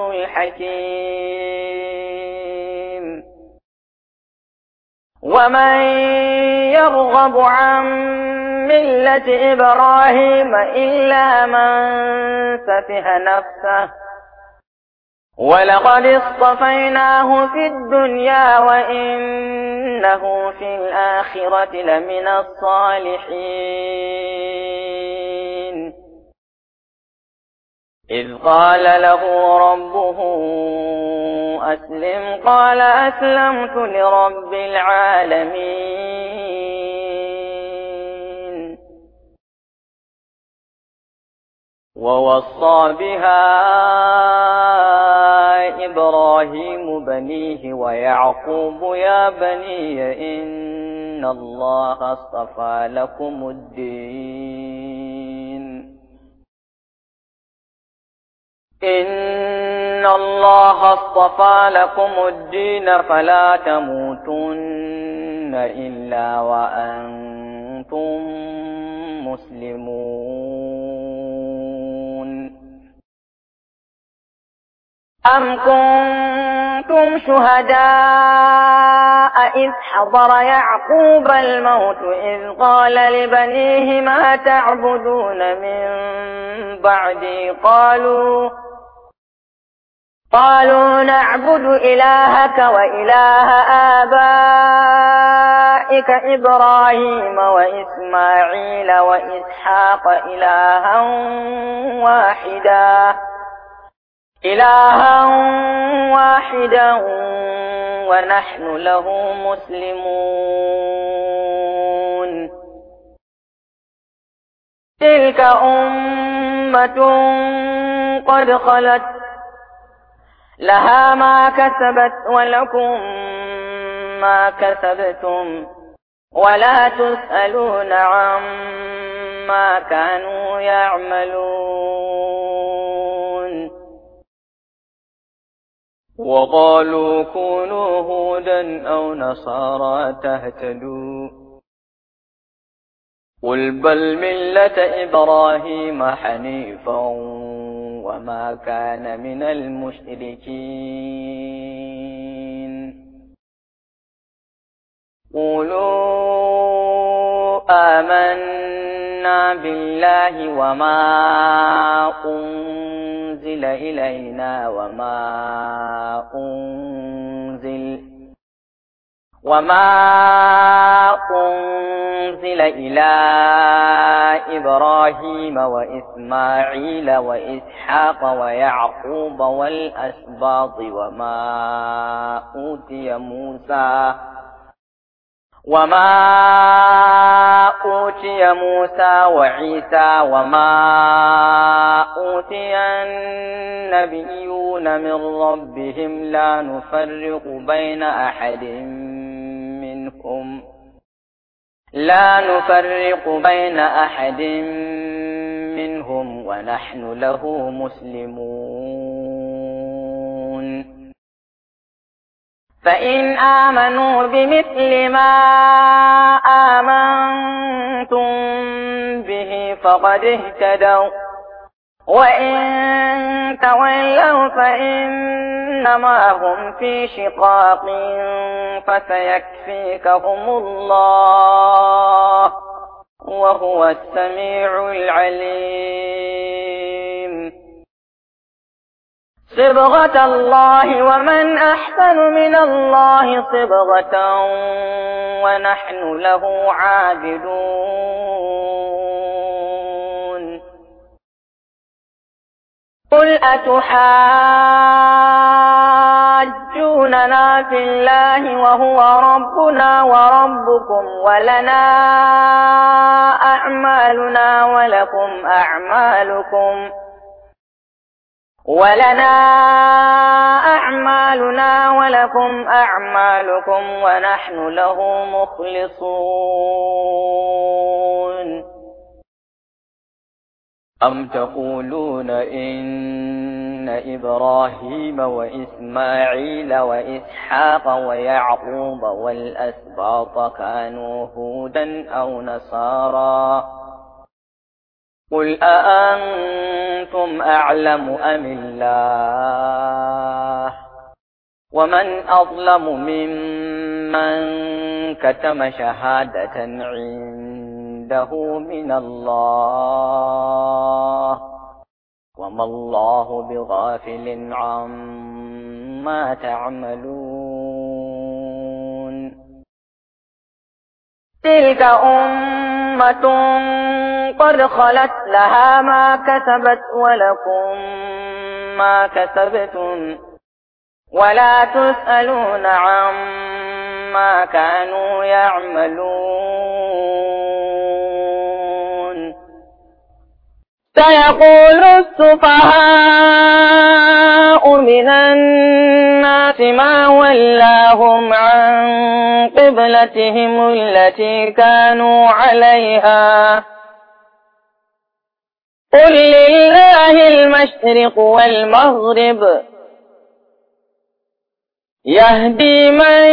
S1: الحكيم. ومن يرغب عن ملة إبراهيم إلا من سفه نفسه ولقد اصطفيناه في الدنيا وإنه في الآخرة لمن الصالحين. إذ قال له ربه أسلم قال أسلمت لرب العالمين. ووصى بها إبراهيم بنيه ويعقوب يا بني إن الله اصطفى لكم الدين فلا تموتن إلا وأنتم مسلمون. أم كنتم شهداء إذ حضر يعقوب الموت إذ قال لبنيه ما تعبدون من بعدي قالوا نعبد إلهك وإله آبائك إبراهيم وإسماعيل وإسحاق إلها واحدا ونحن له مسلمون. تلك أمة قد خلت لها ما كسبت ولكم ما كسبتم ولا تسألون عما كانوا يعملون. وقالوا كونوا هودا أو نصارى تهتدوا قل بل ملة إبراهيم حنيفا وما كان من المشركين. قولوا آمنا بالله وما أنزل إلينا وما أنزل إلى إبراهيم وإسماعيل وإسحاق ويعقوب والأسباط وما أوتي موسى وعيسى وما أوتي النبيون من ربهم لا نفرق بين أحد منهم ونحن له مسلمون. فإن آمنوا بمثل ما آمنتم به فقد اهتدوا وإن تولوا فإنما هم في شقاق فسيكفيكهم الله وهو السميع العليم. صبغة الله ومن أحسن من الله صبغة ونحن له عابدون. قل أتحاجوننا في الله وهو ربنا وربكم ولنا أعمالنا ولكم أعمالكم ولنا أعمالنا ولكم أعمالكم ونحن له مخلصون أم تقولون إن إبراهيم وإسماعيل وإسحاق ويعقوب والأسباط كانوا هودا أو نصارى قل أأنتم أعلم أم الله ومن أظلم ممن كتم شهادة عنده من الله وما الله بغافل عما تعملون تلك أمة قد خلت لها ما كسبت ولكم ما كسبتم ولا تسألون عما كانوا يعملون سيقول السفهاء من الناس ما ولاهم عن قبلتهم التي كانوا عليها قل لله المشرق والمغرب يهدي من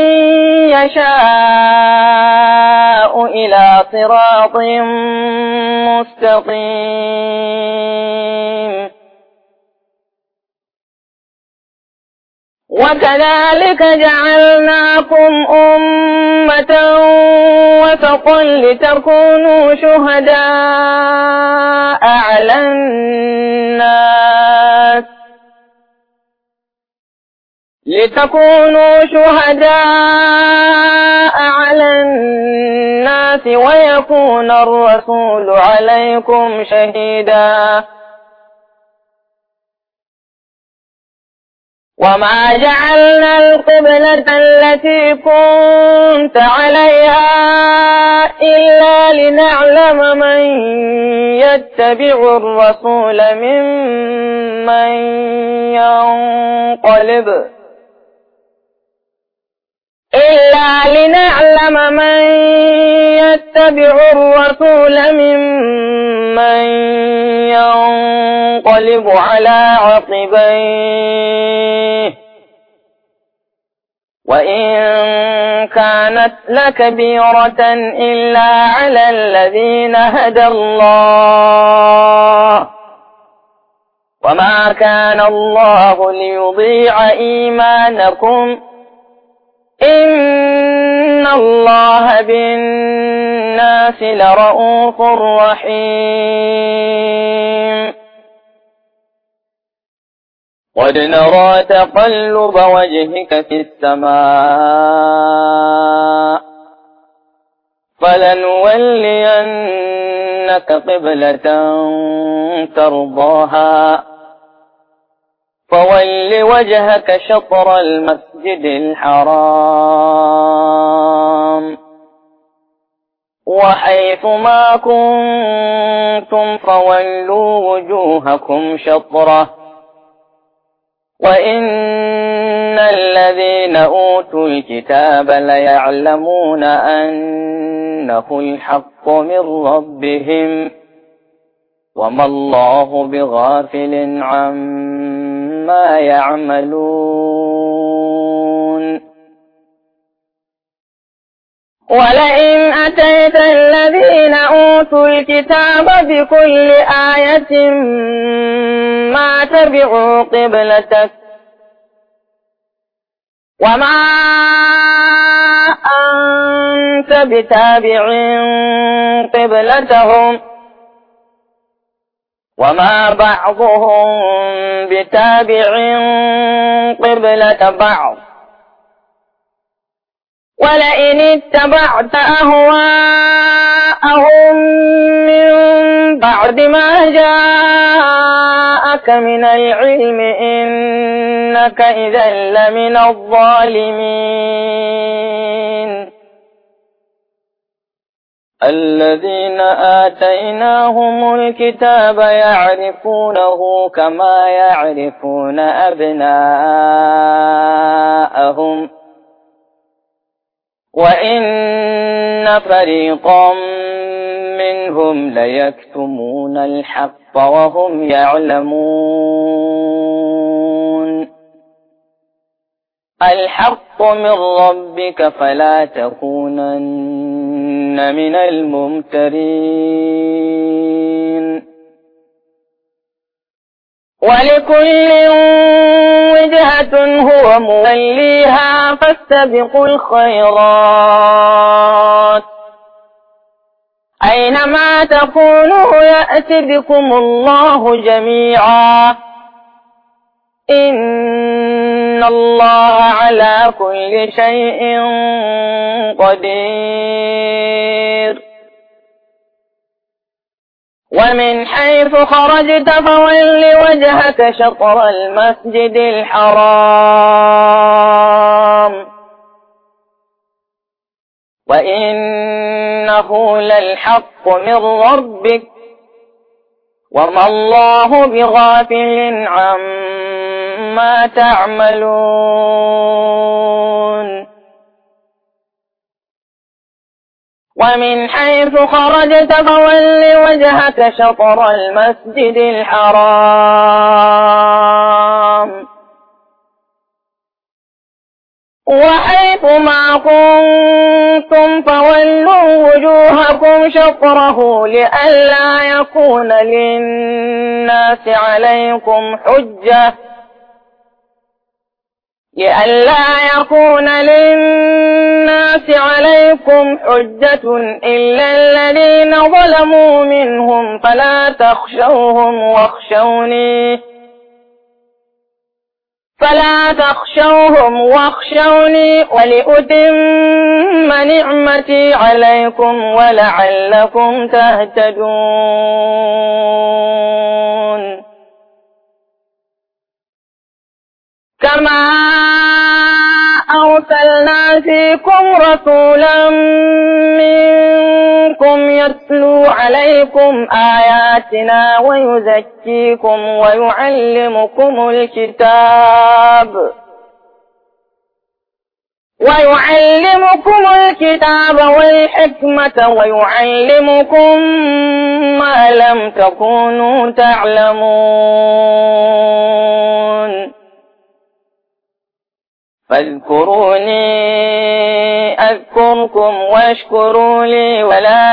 S1: يشاء إلى صراط مستقيم وكذلك جعلناكم أمة وسطا لتكونوا شهداء على الناس ويكون الرسول عليكم شهيدا وما جعلنا القبلة التي كنت عليها إلا لنعلم من يتبع الرسول ممن ينقلب على عقبيه وإن كانت لكبيرة إلا على الذين هدى الله وما كان الله ليضيع إيمانكم إن الله بالناس لرءوف رحيم قد نرى تقلب وجهك في السماء فلنولينك قبلة ترضاها فول وجهك شطر المسجد الحرام وحيث ما كنتم فولوا وجوهكم شطره وإن الذين أوتوا الكتاب ليعلمون أنه الحق من ربهم وما الله بغافل عما يعملون ولئن أتيت الذين أوتوا الكتاب بكل آية ما تبعوا قبلتك وما أنت بتابع قبلتهم وما بعضهم بتابع قبلة بعض ولئن اتبعت أهواءهم من بعد ما جاءك من العلم إنك إذا لمن الظالمين الذين آتيناهم الكتاب يعرفونه كما يعرفون أبناءهم وإن فريقا منهم ليكتمون الحق وهم يعلمون الحق من ربك فلا تكونن من الممترين ولكل وجهة هو موليها فاستبقوا الخيرات أينما تكونوا يأت بكم الله جميعا إن الله على كل شيء قدير ومن حيث خرجت فول وجهك شطر المسجد الحرام وإنه للحق من ربك وما الله بغافل عما تعملون ومن حيث خرجت فول وجهك شطر المسجد الحرام وحيث ما كنتم فولوا وجوهكم شطره لئلا يكون للناس عليكم حجة إلا الذين ظلموا منهم فلا تخشوهم واخشوني ولأتم نعمتي عليكم ولعلكم تهتدون كما أرسلنا فيكم رسولا منكم يتلو عليكم آياتنا ويزكيكم ويعلمكم الكتاب والحكمة ويعلمكم ما لم تكونوا تعلمون فاذكروني أذكركم واشكروا لي ولا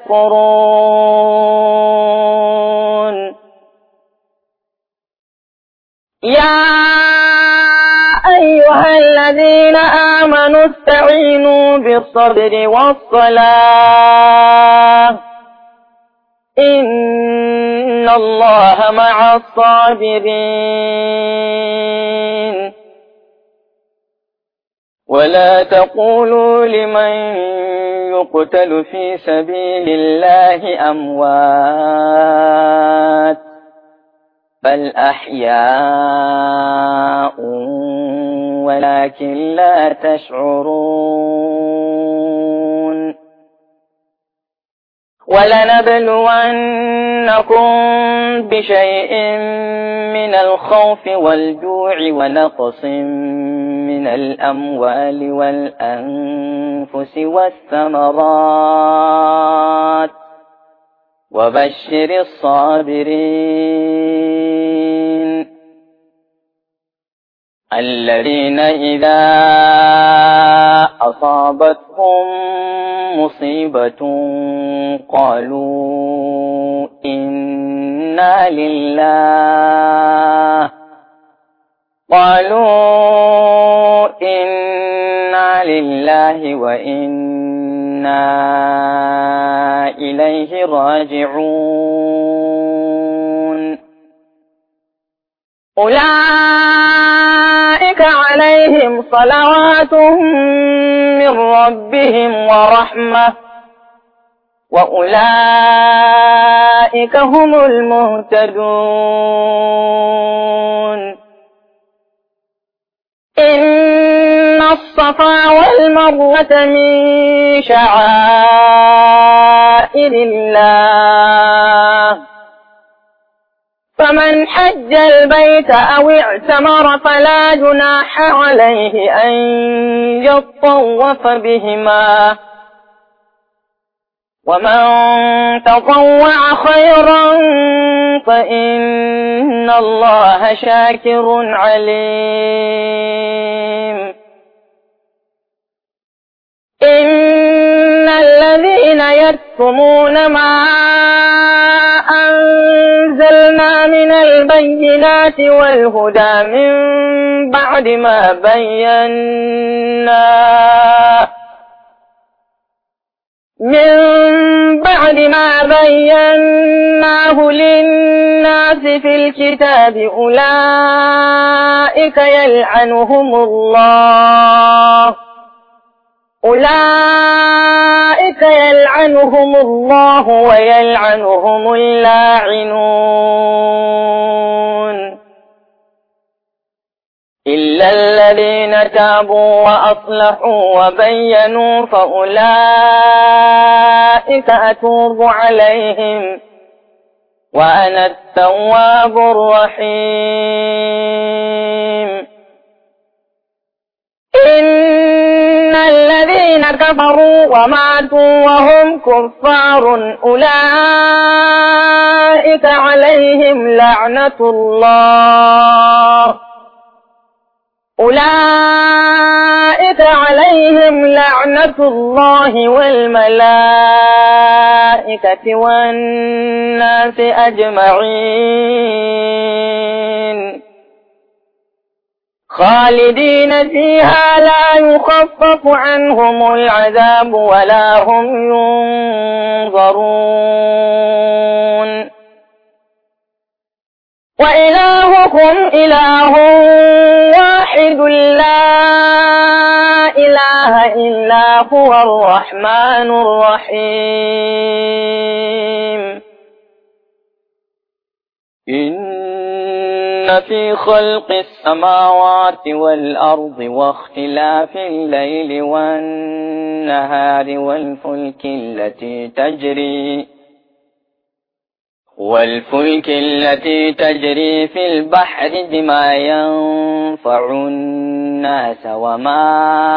S1: تكفرون يا أيها الذين آمنوا استعينوا بالصبر والصلاة إن الله مع الصابرين ولا تقولوا لمن يقتل في سبيل الله أموات بل أحياء ولكن لا تشعرون ولنبلونكم بشيء من الخوف والجوع ونقص من الأموال والأنفس والثمرات وبشر الصابرين الذين إذا أصابتهم مصيبة قالوا إنا لله وإنا إليه راجعون أولئك عليهم صلوات من ربهم ورحمة وأولئك هم المهتدون إن الصفا والمروة من شعائر شعائر الله فمن حج البيت أو اعتمر فلا جناح عليه أن يطوف بهما ومن تطوع خيرا فإن الله شاكر عليم إن الذين يكتمون ما أنزلنا من البينات والهدى من بعد ما بيناه للناس في الكتاب أولئك يلعنهم الله ويلعنهم اللاعنون إلا الذين تابوا وأصلحوا وبينوا فأولئك أتوب عليهم وأنا التواب الرحيم إن الذين كفروا وماتوا وهم كفار أولئك عليهم لعنة الله والملائكة والناس أجمعين خالدين فيها لا يخفف عنهم العذاب ولا هم ينظرون وإلهكم إله واحد لا إله إلا هو الرحمن الرحيم إن في خلق السماوات والأرض واختلاف الليل والنهار والفلك التي تجري في البحر بما ينفع الناس وما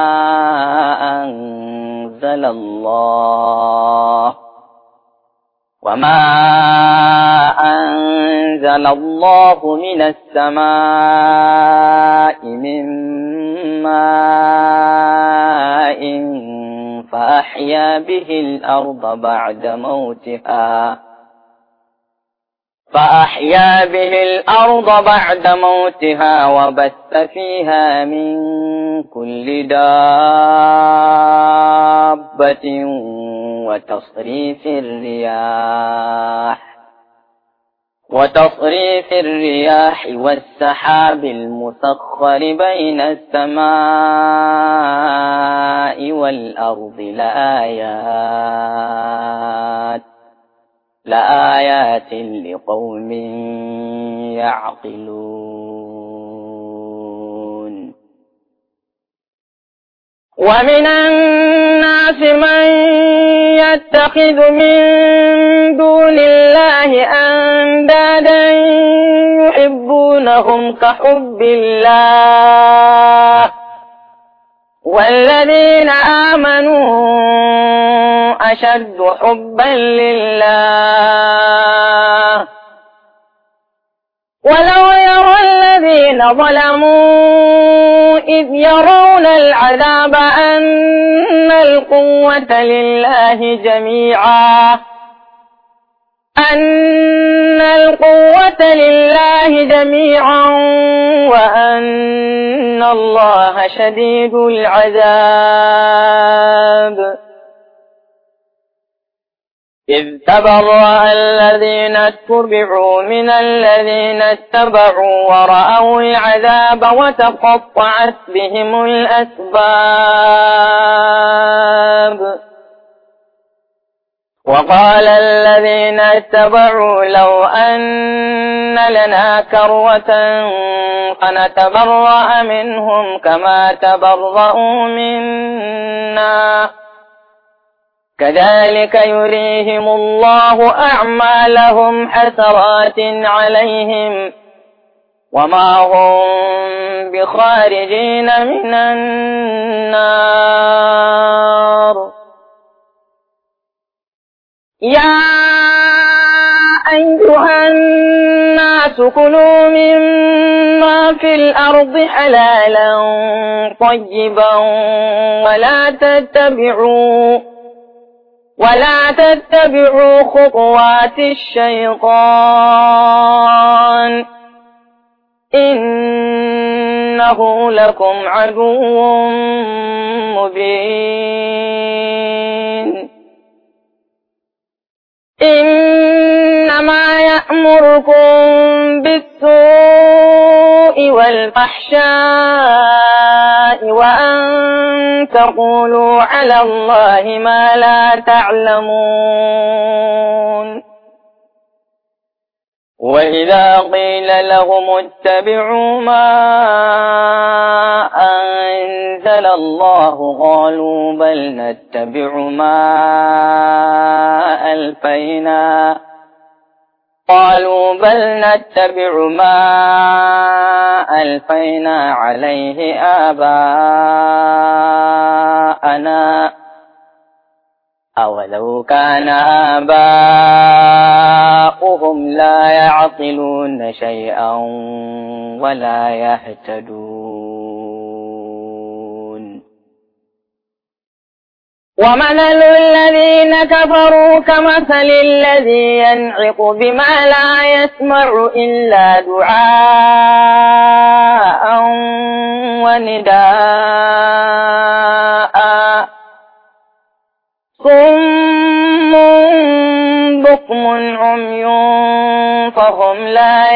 S1: أنزل الله من السماء من ماء فأحيا به الأرض بعد موتها وبث فيها من كل دابة وتصريف الرياح والسحاب المسخر بين السماء والأرض لآيات لقوم يعقلون ومن الناس من يتخذ من دون الله أندادا يحبونهم كحب الله والذين آمنوا أشد حبا لله ولو يرى الذين ظلموا إذ يرون العذاب أن القوة لله جميعا وأن الله شديد العذاب إذ تبرأ الذين اتبعوا من الذين اتبعوا ورأوا العذاب وتقطعت بهم الأسباب وقال الذين اتبعوا لو أن لنا كروة فنتبرأ منهم كما كذلك يريهم الله أعمالهم حسرات عليهم وما هم بخارجين من النار. يا أيها الناس كلوا مما في الأرض حلالا طيبا ولا تتبعوا خطوات الشيطان إنه لكم عدو مبين. إنما يأمركم بالسوء والفحشاء وأن تقولوا على الله ما لا تعلمون. وإذا قيل لهم اتبعوا ما أنزل الله قالوا بل نتبع ما ألفينا عليه آباءنا أولو كان آباؤهم لا يعقلون شيئا ولا يهتدون. ومثل الذين كفروا كمثل الذي ينعق بما لا يسمع إلا دعاء ونداء صم بكم عمي فهم لا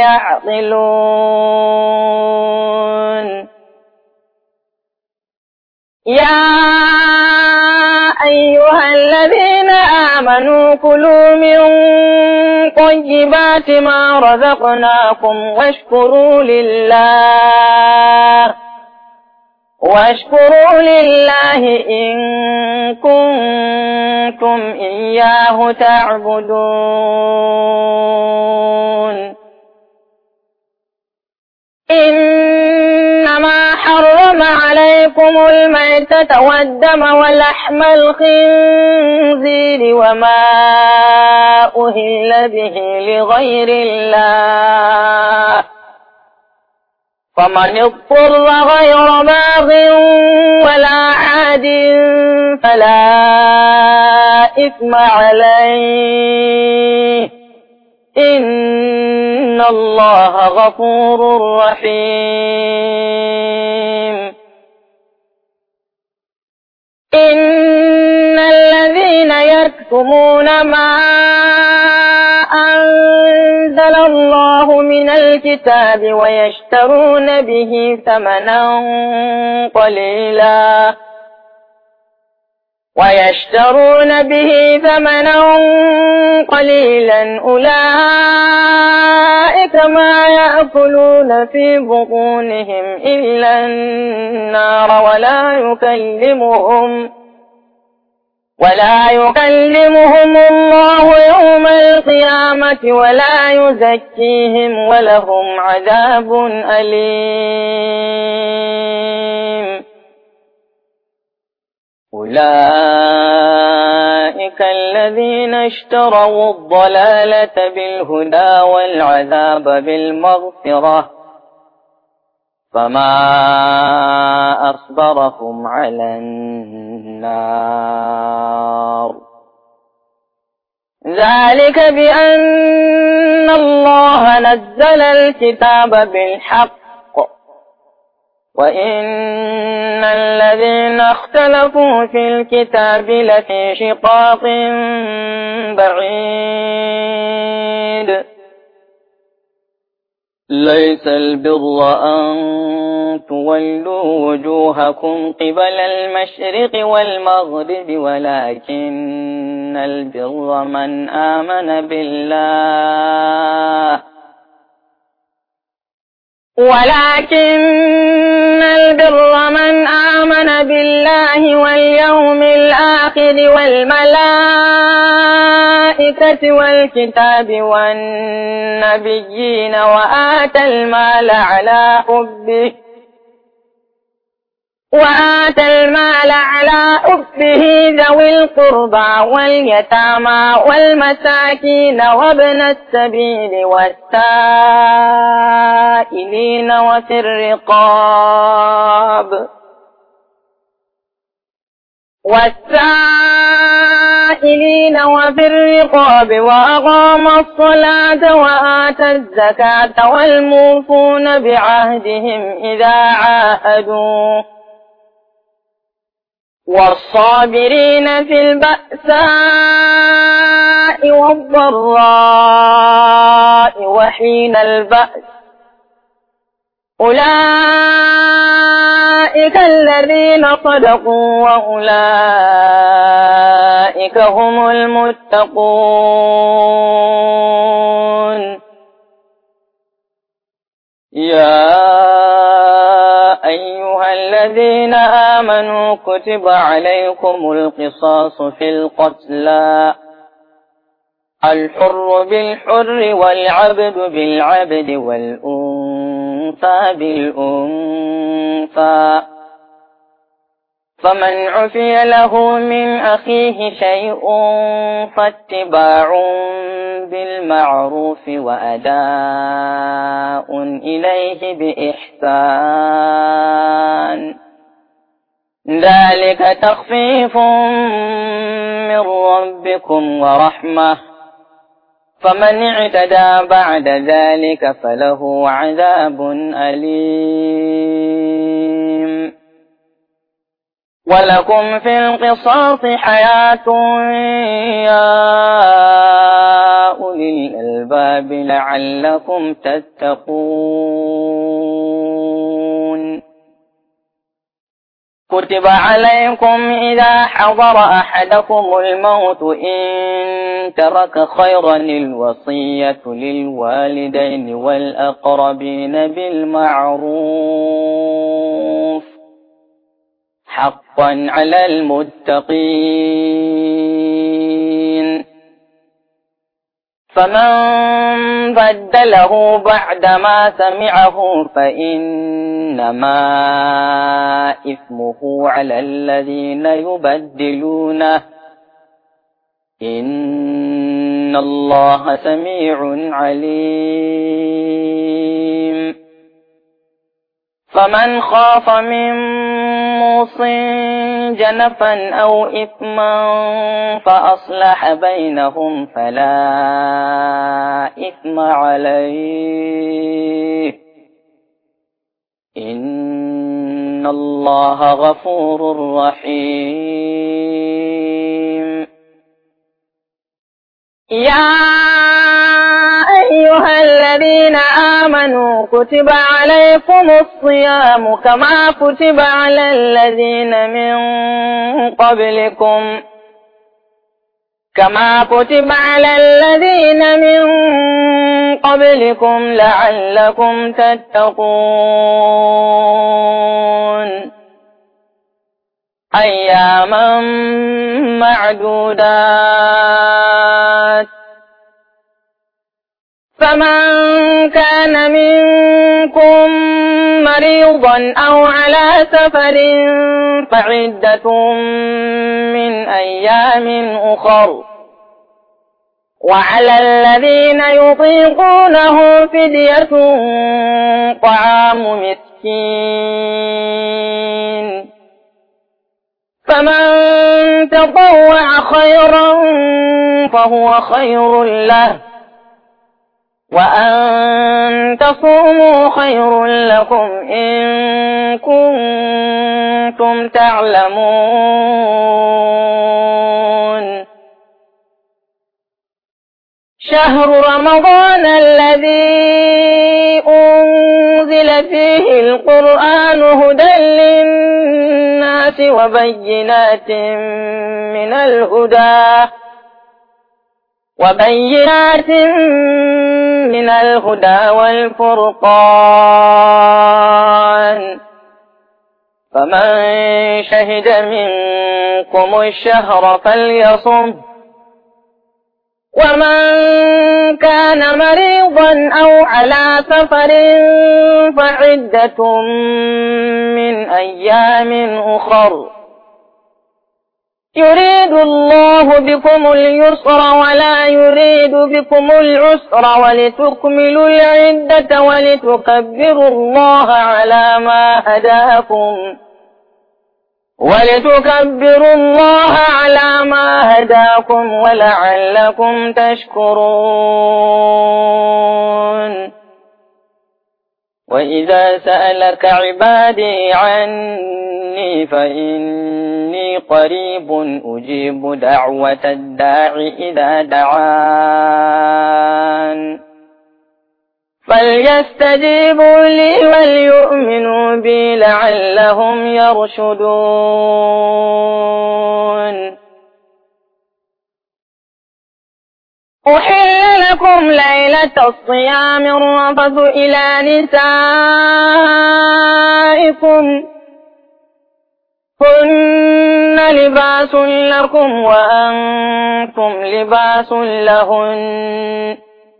S1: يعقلون. يا أيها الذين آمنوا كلوا من طيبات ما رزقناكم واشكروا لله إن كنتم إياه تعبدون. إنما حرم عليكم الميتة والدم ولحم الخنزير وما أهل به لغير الله فمن اضطر غير باغ ولا عاد فلا إثم عليه إن الله غفور رحيم. إن الذين يكتمون ما أنزل الله من الكتاب ويشترون به ثمنا قليلا أولئك ما يأكلون في بطونهم إلا النار ولا يكلمهم الله يوم القيامة ولا يزكيهم ولهم عذاب أليم. أولئك الذين اشتروا الضلالة بالهدى والعذاب بالمغفرة فما أصبرهم على النار. ذلك بأن الله نزل الكتاب بالحق وإن الذين اختلفوا في الكتاب لفي شقاق بعيد. ليس البر أن تولوا وجوهكم قبل المشرق والمغرب ولكن البر من آمن بالله ولكن البر من آمن بالله واليوم الآخر والملائكة والكتاب والنبيين وآتى المال على حبه ذوي القربى واليتامى والمساكين وابن السبيل والسائلين وفي الرقاب وأقام الصلاة وآتى الزكاة والموفون بعهدهم إذا عاهدوا والصابرين في البأساء والضراء وحين البأس أولئك الذين صدقوا وأولئك هم المتقون. يا أيها الذين آمنوا كتب عليكم القصاص في القتلى الحر بالحر والعبد بالعبد والأنثى بالأنثى فمن عفي له من أخيه شيء فاتباع بالمعروف وأداء إليه بإحسان ذلك تخفيف من ربكم ورحمة فمن اعتدى بعد ذلك فله عذاب أليم. ولكم في القصاص حياة يا أولي الألباب لعلكم تتقون. كتب عليكم إذا حضر أحدكم الموت إن ترك خيرا الوصية للوالدين والأقربين بالمعروف حقا على المتقين. فمن بدله بعدما سمعه فإنما إثمه على الذين يبدلونه إن الله سميع عليم. فمن خاف من موص جنفا أو إثما فأصلح بينهم فلا إثم عليه إن الله غفور رحيم. يا أيها الذين آمنوا كتب عليكم الصيام كما كتب على الذين من قبلكم لعلكم تتقون. أياما معدودات فمن كان منكم مريضا أو على سفر فعدة من أيام أخر وعلى الذين يطيقونه فدية طعام مسكين فمن تطوع خيرا فهو خير له وأن تصوموا خير لكم إن كنتم تعلمون. شهر رمضان الذي أنزل فيه القرآن هدى للناس وبينات من الهدى والفرقان فمن شهد منكم الشهر فليصم ومن كان مريضا أو على سفر فعدة من أيام أخر يريد الله بكم اليسر ولا يريد بكم العسر ولتكملوا العدة ولتكبروا الله على ما هداكم ولعلكم تشكرون وإذا سألك عبادي عني فإني قريب أجيب دعوة الداع إذا دعان فليستجيبوا لي وليؤمنوا بي لعلهم يرشدون أحل لكم ليلة الصيام الرفث إلى نسائكم هن لباس لكم وأنتم لباس لهن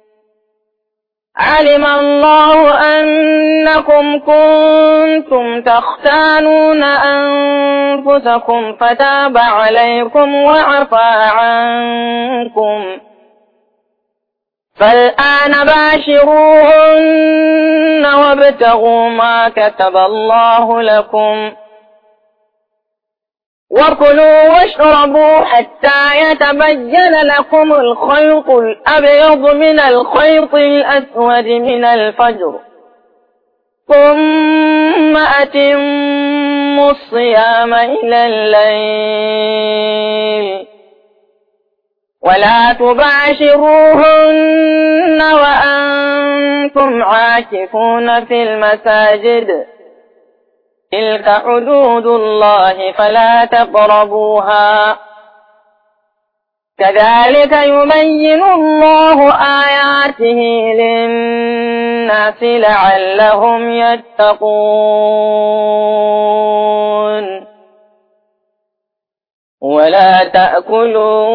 S1: علم الله أنكم كنتم تختانون أنفسكم فتاب عليكم وعفى عنكم فالآن باشروهن وابتغوا ما كتب الله لكم وكلوا واشربوا حتى يتبين لكم الخيط الأبيض من الخيط الأسود من الفجر ثم أتموا الصيام إلى الليل ولا تباشروهن وأنتم عاكفون في المساجد تلك حدود الله فلا تقربوها كذلك يبين الله آياته للناس لعلهم يتقون ولا تأكلوا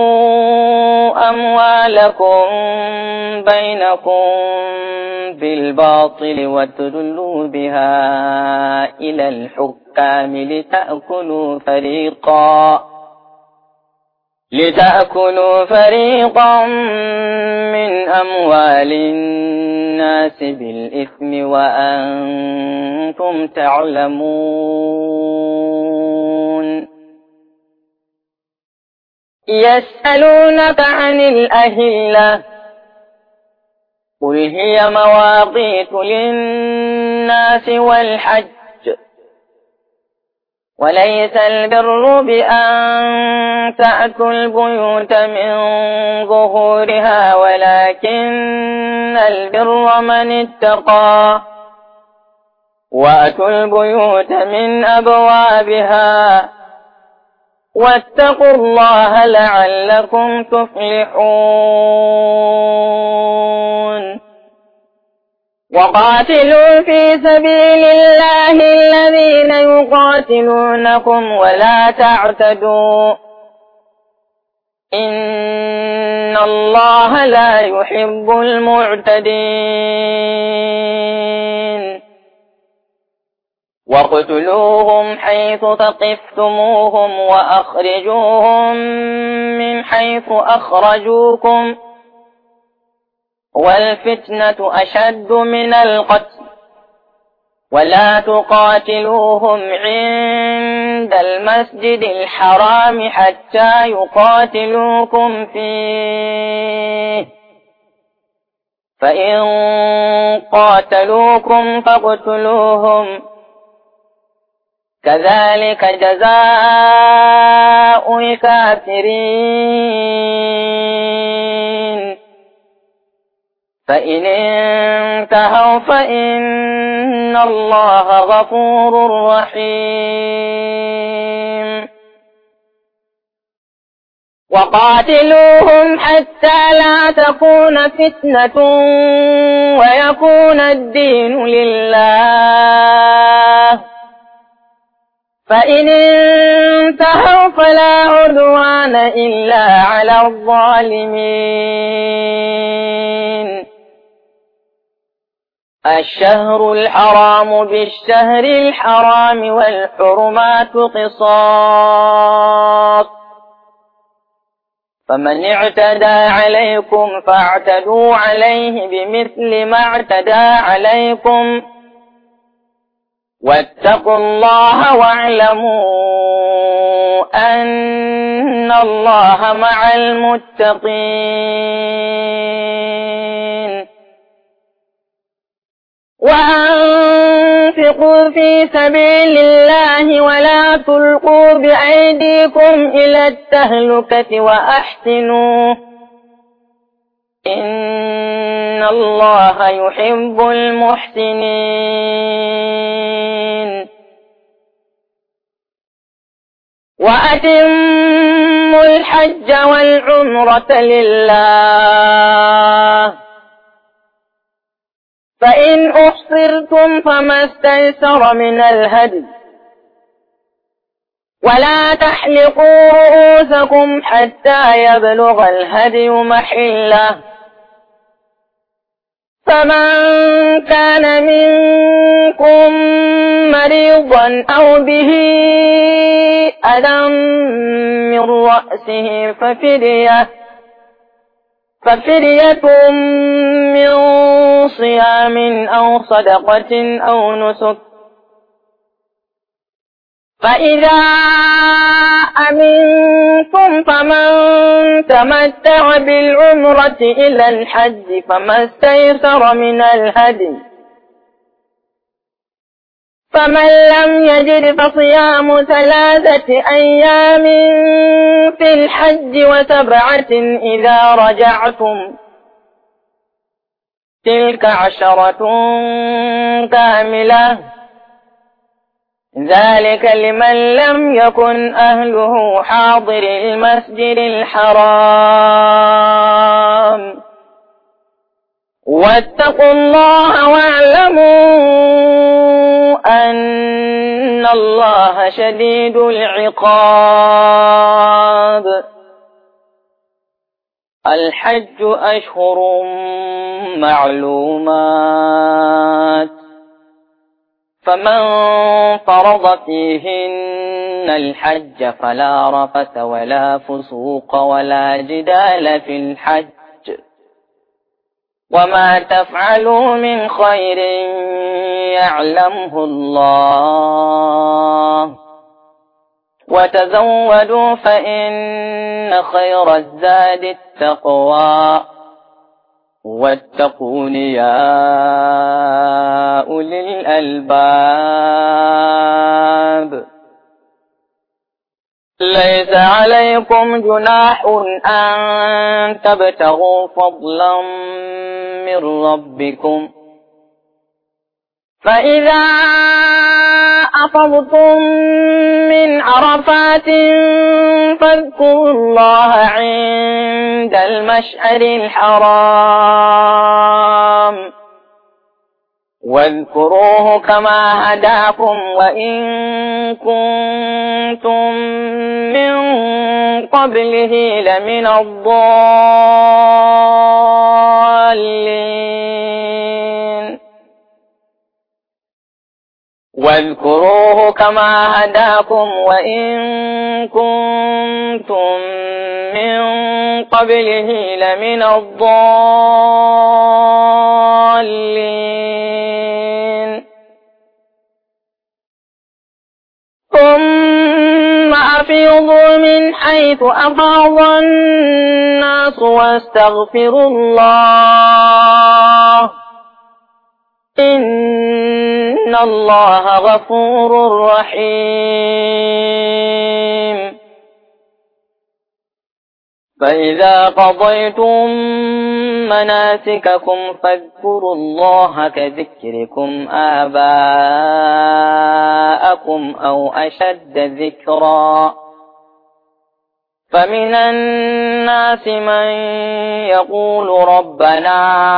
S1: أموالكم بينكم بالباطل وتدلوا بها إلى الحكام لتأكلوا فريقا من أموال الناس بالإثم وأنتم تعلمون يسألونك عن الأهلة قل هي مواقيت للناس والحج وليس البر بأن تأتوا البيوت من ظهورها ولكن البر من اتقى وأتوا البيوت من أبوابها واتقوا الله لعلكم تفلحون وقاتلوا في سبيل الله الذين يقاتلونكم ولا تعتدوا إن الله لا يحب المعتدين واقتلوهم حيث ثقفتموهم وأخرجوهم من حيث أخرجوكم والفتنة أشد من القتل ولا تقاتلوهم عند المسجد الحرام حتى يقاتلوكم فيه فإن قاتلوكم فاقتلوهم كذلك جزاء الكافرين فإن انتهوا فإن الله غفور رحيم وقاتلوهم حتى لا تكون فتنة ويكون الدين لله، فإن انتهوا فلا عدوان إلا على الظالمين. الشهر الحرام بالشهر الحرام والحرمات قصاص، فمن اعتدى عليكم فاعتدوا عليه بمثل ما اعتدى عليكم، واتقوا الله واعلموا أن الله مع المتقين. وأنفقوا في سبيل الله ولا تلقوا بأيديكم إلى التهلكة وأحسنوا إن الله يحب المحسنين. وأتموا الحج والعمرة لله، فإن أحصرتم فما استيسر من الهدي، ولا تحلقوا رؤوسكم حتى يبلغ الهدي محله، فمن كان منكم مريضا أو به أذى من رأسه ففدية من صيام أو صدقة أو نسك، فإذا أمنتم فمن تمتع بالعمرة إلى الحج فما استيسر من الهدي، فمن لم يجد فصيام 3 أيام في الحج و7 إذا رجعتم، تلك 10 كاملة، ذلك لمن لم يكن أهله حاضر المسجد الحرام. واتقوا الله واعلموا أن الله شديد العقاب. الحج أشهر معلومات، فمن فرض فيهن الحج فلا رفث ولا فسوق ولا جدال في الحج، وما تفعلوا من خير يعلمه الله، وتزودوا فإن خير الزاد التقوى، واتقون يا أولي الألباب. ليس عليكم جناح أن تبتغوا فضلا من ربكم، فإذا أفضتم من عرفات فاذكروا الله عند المشعر الحرام، واذكروه كما هداكم وإن كنتم من قبله لمن الضالين. واذكروه كما هداكم وإن كنتم من قبله لمن الضالين. ثم أفيضوا من حيث أفاض الناس واستغفروا الله إن الله غفور رحيم. فإذا قضيتم مناسككم فاذكروا الله كذكركم آباءكم أو أشد ذكرا، فمن الناس من يقول ربنا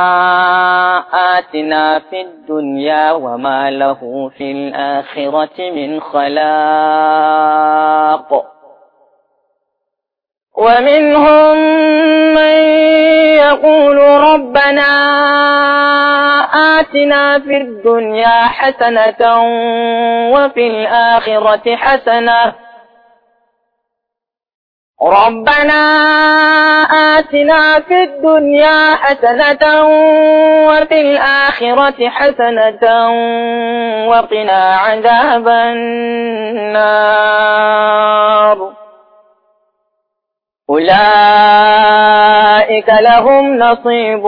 S1: آتنا في الدنيا وما له في الآخرة من خلاق ومنهم من يقول ربنا آتنا في الدنيا حسنة وفي الآخرة حسنة ربنا آتنا في الدنيا حسنة وفي الآخرة حسنة وقنا عذاب النار أولئك لهم نصيب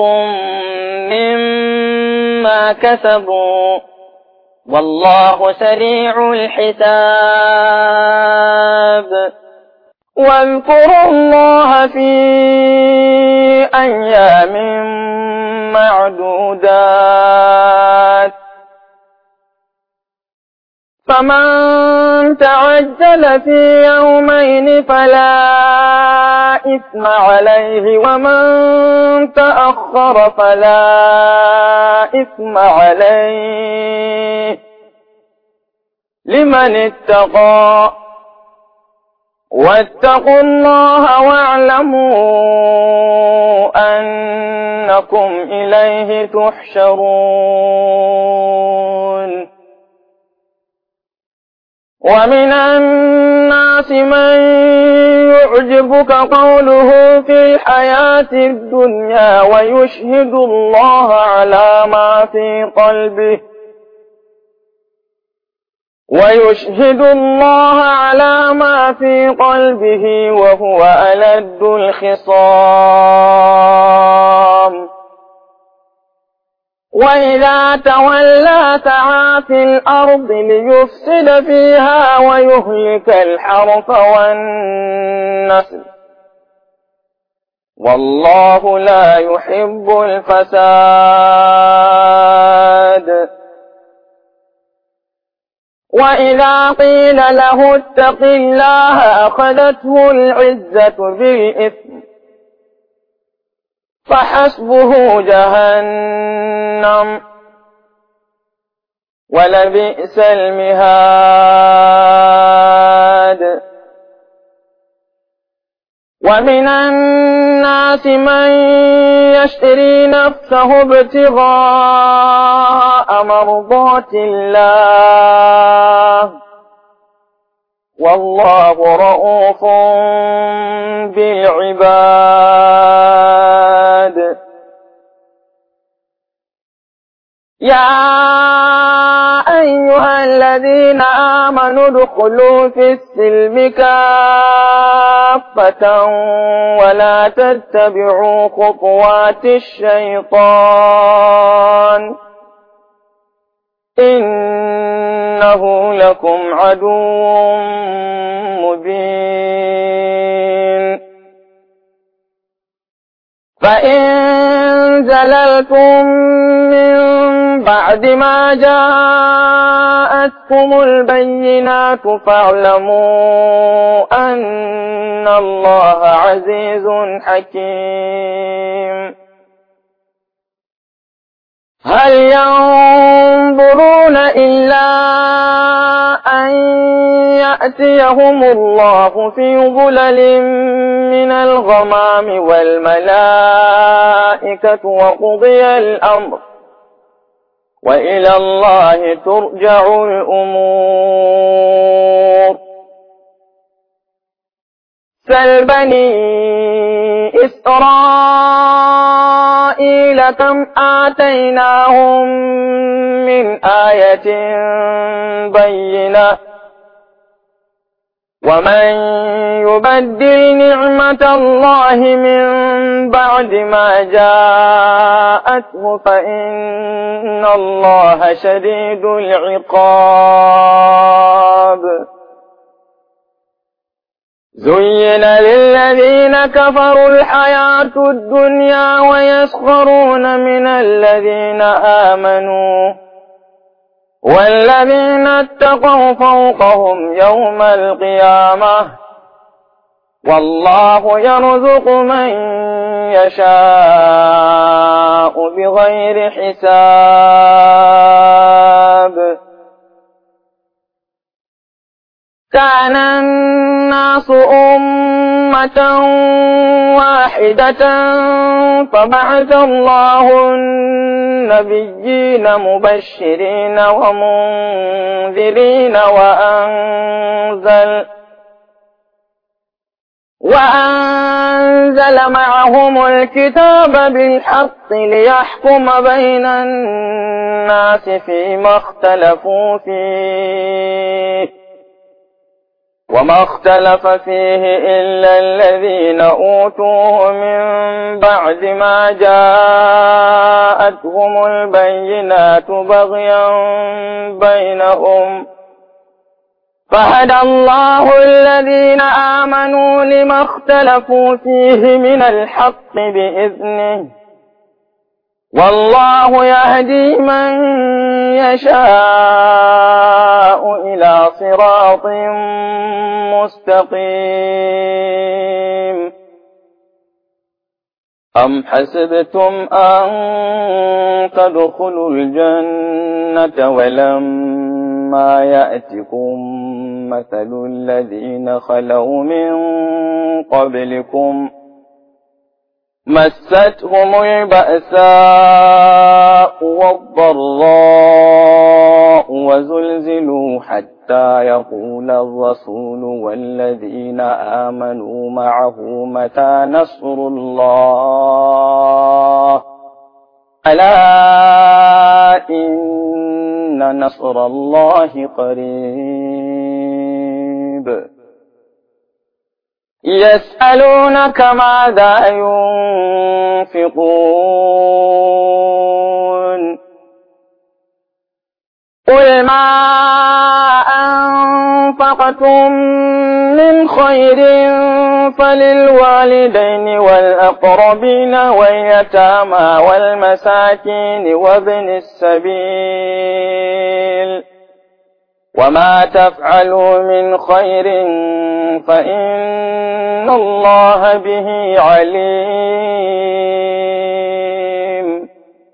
S1: مما كسبوا والله سريع الحساب واذكروا الله في أيام معدودات فمن تعجل في يومين فلا إثم عليه ومن تأخر فلا إثم عليه لمن اتقى واتقوا الله واعلموا أنكم إليه تحشرون ومن الناس من يعجبك قوله في الحياة الدنيا ويشهد الله على ما في قلبه وهو ألد الخصام وإذا تولى سعى في الأرض ليفسد فيها ويهلك الحرث والنسل والله لا يحب الفساد وإذا قيل له اتق الله أخذته العزة بالإثم فحسبه جهنم ولبئس المهاد ومن الناس من يشتري نفسه ابتغاء مرضات الله والله رؤوف بالعباد يا أيها الذين آمنوا ادخلوا في السلم كافة ولا تتبعوا خطوات الشيطان إنه لكم عدو مبين فإن زللتم من بعد ما جاءتكم البينات فاعلموا أن الله عزيز حكيم هل ينظرون إلا أن يأتيهم الله في ظلل من الغمام والملائكة وقضي الأمر وإلى الله ترجع الأمور سل بني إسرائيل كم آتيناهم من آية بينة ومن يبدل نعمة الله من بعد ما جاءته فإن الله شديد العقاب زين للذين كفروا الحياة الدنيا ويسخرون من الذين آمنوا والذين اتقوا فوقهم يوم القيامة والله يرزق من يشاء بغير حساب. كان الناس أمة واحدة فبعث الله النبيين مبشرين ومنذرين وأنزل معهم الكتاب بالحق ليحكم بين الناس فيما اختلفوا فيه وما اختلف فيه إلا الذين أوتوه من بعد ما جاءتهم البينات بغيا بينهم فهدى الله الذين آمنوا لما اختلفوا فيه من الحق بإذنه والله يهدي من يشاء إلى صراط مستقيم. أم حسبتم أن تدخلوا الجنة ولما يأتكم مثل الذين خلوا من قبلكم مستهم البأساء والضراء وزلزلوا حتى يقول الرسول والذين آمنوا معه متى نصر الله ألا إن نصر الله قريب. يسألونك ماذا ينفقون قل ما أنفقتم من خير فللوالدين والأقربين واليتامى والمساكين وابن السبيل وما تفعلوا من خير فإن الله به عليم.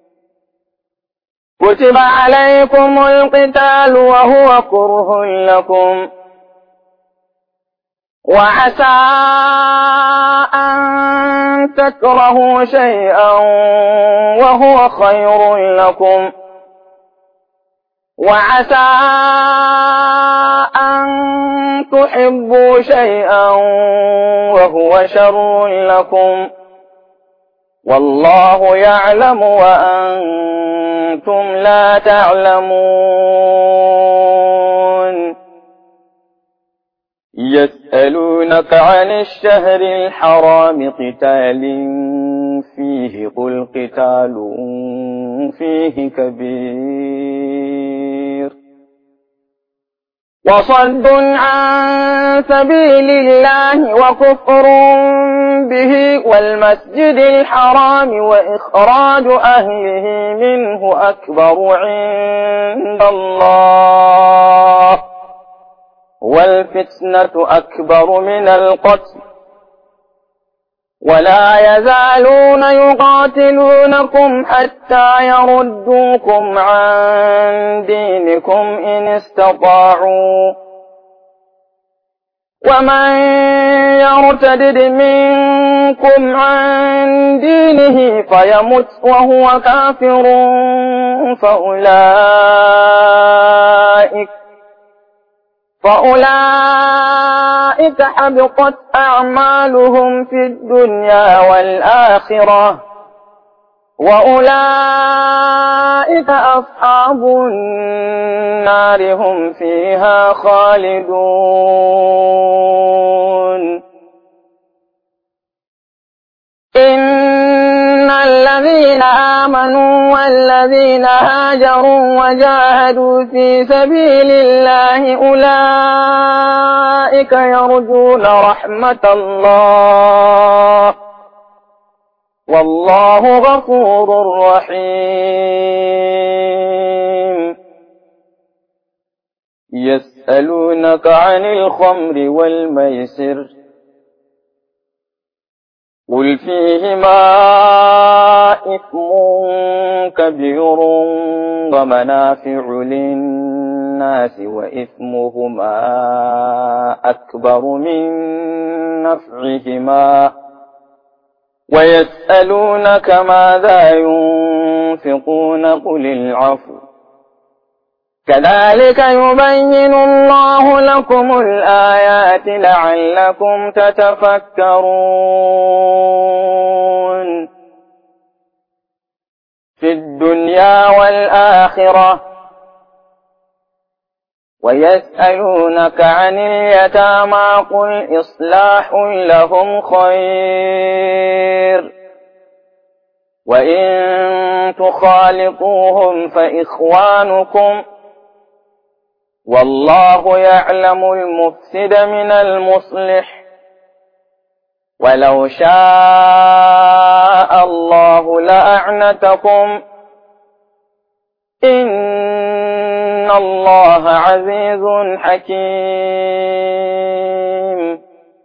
S1: كتب عليكم القتال وهو كره لكم وعسى أن تكرهوا شيئا وهو خير لكم وعسى أن تحبوا شيئا وهو شر لكم والله يعلم وأنتم لا تعلمون. يسألونك عن الشهر الحرام قتال فيه قل قتال فيه كبير وصد عن سبيل الله وكفر به والمسجد الحرام وإخراج أهله منه أكبر عند الله والفتنة أكبر من القتل ولا يزالون يقاتلونكم حتى يردوكم عن دينكم إن استطاعوا ومن يرتد منكم عن دينه فيمت وهو كافر فأولئك حبطت أعمالهم في الدنيا والآخرة وأولئك أصحاب النار هم فيها خالدون. إن الذين آمنوا والذين هاجروا وجاهدوا في سبيل الله أولئك يرجون رحمة الله والله غفور رحيم. يسألونك عن الخمر والميسر قل فيهما إثم كبير ومنافع للناس وإثمهما أكبر من نفعهما ويسألونك ماذا ينفقون قل العفو كذلك يبين الله لكم الآيات لعلكم تتفكرون في الدنيا والآخرة ويسألونك عن اليتامى قل إصلاح لهم خير وإن تخالطوهم فإخوانكم والله يعلم المفسد من المصلح ولو شاء الله لأعنتكم إن الله عزيز حكيم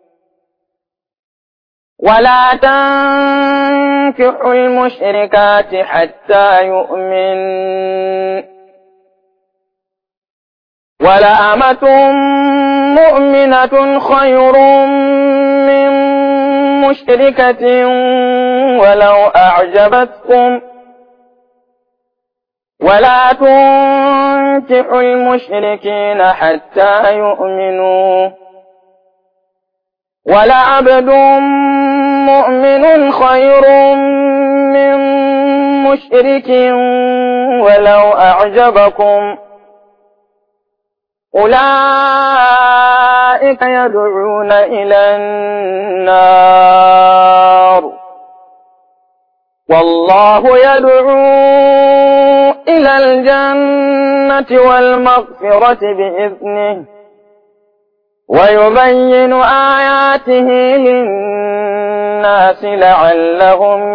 S1: ولا تنكحوا المشركات حتى يؤمن ولأمة مؤمنة خير من مشركة ولو أعجبتكم ولا تنكحوا المشركين حتى يؤمنوا ولعبد مؤمن خير من مشرك ولو أعجبكم أولئك يدعون إلى النار والله يدعو إلى الجنة والمغفرة بإذنه ويبين آياته للناس لعلهم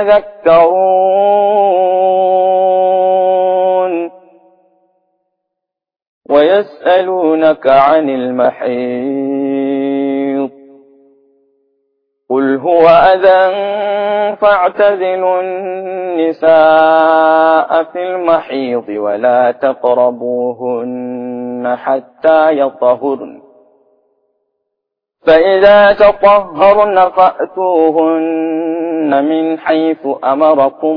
S1: يتذكرون ويسألونك عن المحيض قل هو أذى فاعتزلوا النساء في المحيض ولا تقربوهن حتى يطهرن فإذا تطهرن فأتوهن من حيث أمركم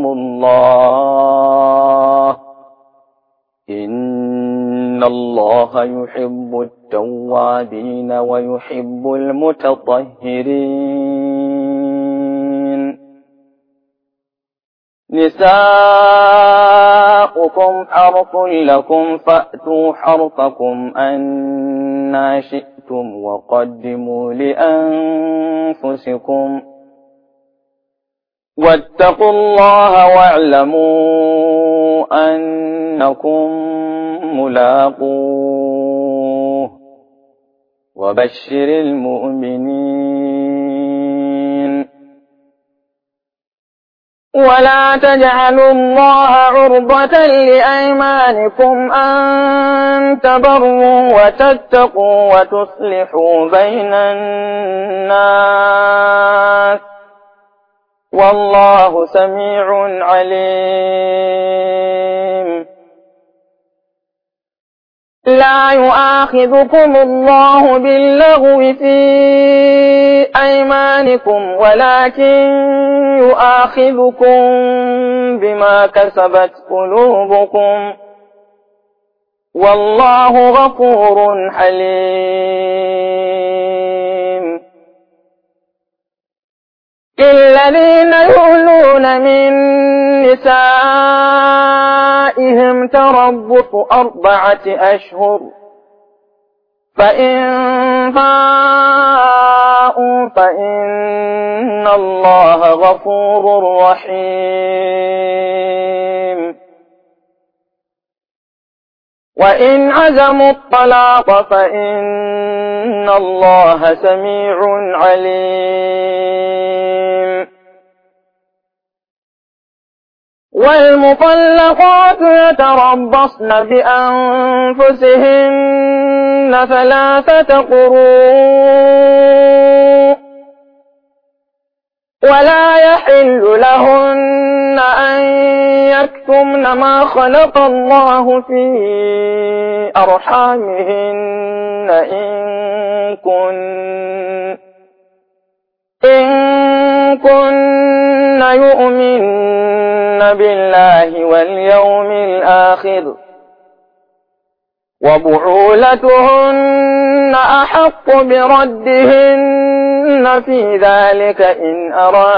S1: الله إن الله يحب التوابين ويحب المتطهرين نساؤكم حرث لكم فأتوا حرثكم أنى شئتم وقدموا لأنفسكم واتقوا الله واعلموا أنكم ملاقوه وبشر المؤمنين ولا تجعلوا الله عرضة لأيمانكم أن تبروا وتتقوا وتصلحوا بين الناس والله سميع عليم لا يؤاخذكم الله باللغو في أيمانكم ولكن يؤاخذكم بما كسبت قلوبكم والله غفور حليم الذين يؤلون من نسائهم تربص 4 أشهر فإن فاءوا فإن الله غفور رحيم وإن عزموا الطلاق فإن الله سميع عليم والمطلقات يتربصن بأنفسهن 3 قروء ولا يحل لهن أن يكتمن ما خلق الله في أرحامهن إن كن يؤمن بالله واليوم الآخر وبعولتهن أحق بردهن في ذلك إن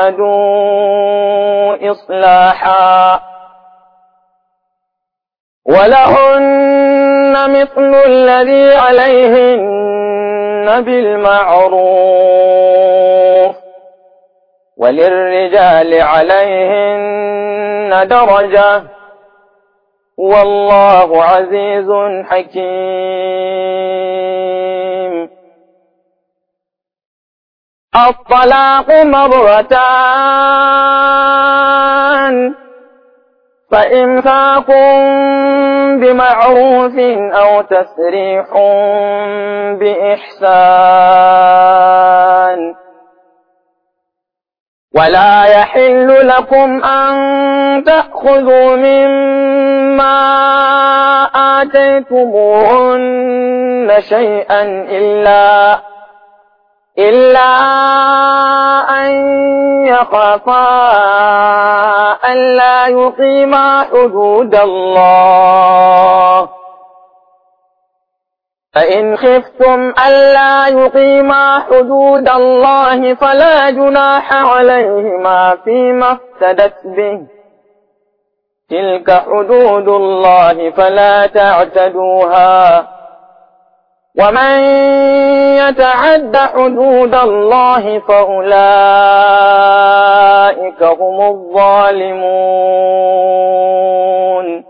S1: أرادوا إصلاحا ولهن مثل الذي عليهن بالمعروف وللرجال عليهن درجة والله عزيز حكيم. الطلاق مرتان فإمساك بمعروف أو تسريح بإحسان ولا يحل لكم أن تأخذوا مما آتيتموهن شيئا إلا أن يخافا ألا يقيما حدود الله فإن خفتم ألا يقيما حدود الله فلا جناح عليهما فيما افتدت به تلك حدود الله فلا تعتدوها ومن يتعد حدود الله فأولئك هم الظالمون.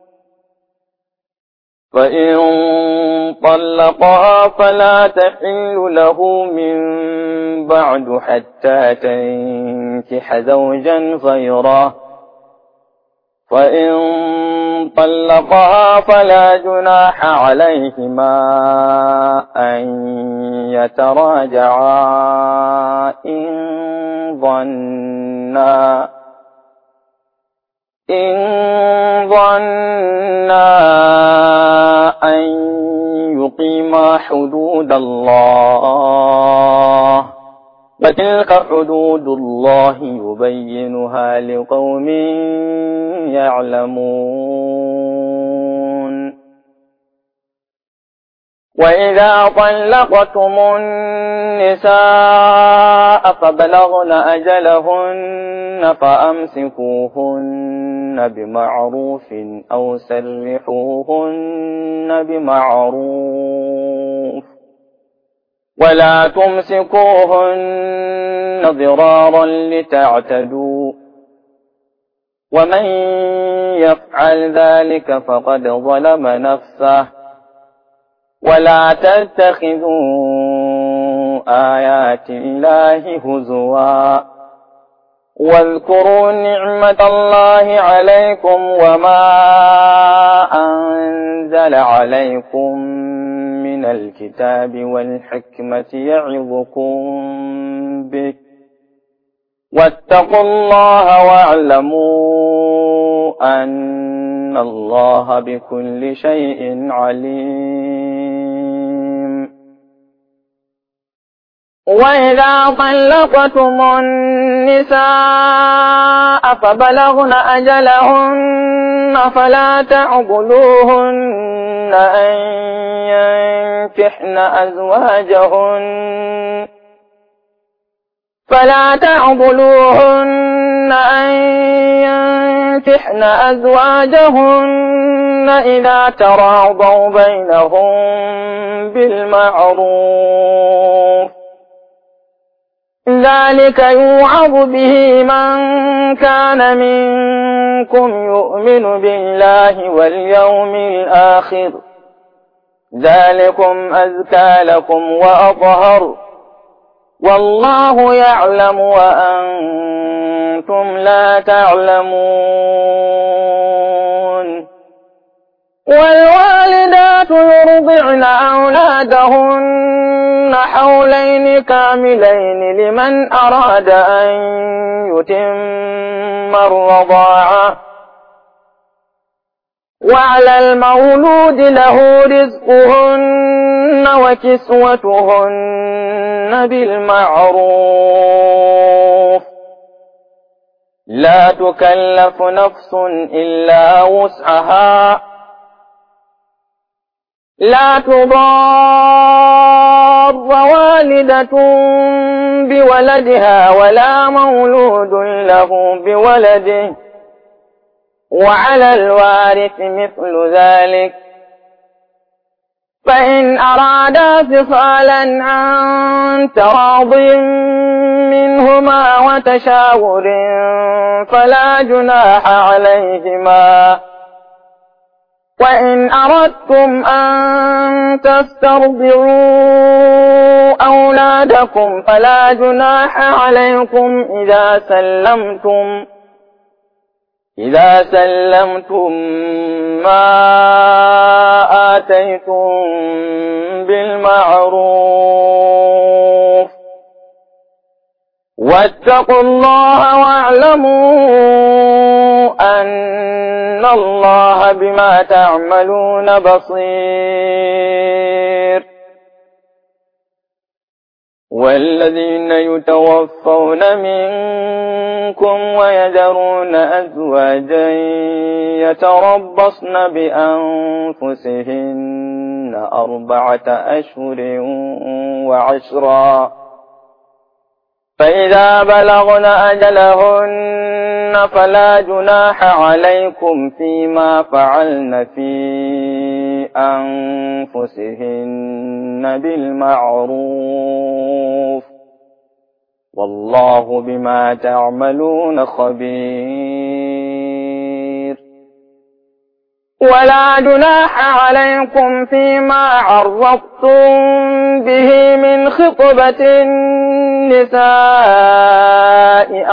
S1: فإن طلقها فلا تحل له من بعد حتى تنكح زوجا غيره فإن طلقها فلا جناح عليهما أن يتراجعا إن ظنا أن يقيما حدود الله وتلك حدود الله يبينها لقوم يعلمون. وإذا طلقتم النساء فبلغن أجلهن فأمسكوهن بمعروف أو سرحوهن بمعروف ولا تمسكوهن ضرارا لتعتدوا ومن يفعل ذلك فقد ظلم نفسه ولا تتخذوا آيات الله هزوا واذكروا نعمة الله عليكم وما أنزل عليكم من الكتاب والحكمة يعظكم به واتقوا الله واعلموا أن الله بكل شيء عليم. وإذا طلقتم النساء فبلغن أجلهن فلا تعضلوهن أن ينكحن أزواجهن إذا تراضوا بينهم بالمعروف ذلك يوعظ به من كان منكم يؤمن بالله واليوم الآخر ذلكم أزكى لكم وأطهر والله يعلم وأنتم لا تعلمون. والوالدات يرضعن أولادهن حولين كاملين لمن أراد أن يتم الرضاعة وعلى المولود له رزقهن وكسوتهن بالمعروف لا تكلف نفس إلا وسعها لا تضار والدة بولدها ولا مولود له بولده وعلى الوارث مثل ذلك فإن أرادا فصالا عن تراض منهما وتشاور فلا جناح عليهما وإن أردتم أن تسترضعوا أولادكم فلا جناح عليكم إذا سلمتم ما آتيتم بالمعروف واتقوا الله واعلموا أن الله بما تعملون بصير والذين يتوفون منكم ويذرون أزواجا يتربصن بأنفسهن 4 أشهر و10 فإذا بلغن أجلهن فلا جناح عليكم فيما فعلن في أنفسهن بالمعروف والله بما تعملون خبير ولا جناح عليكم فيما عرضتم به من خطبة النساء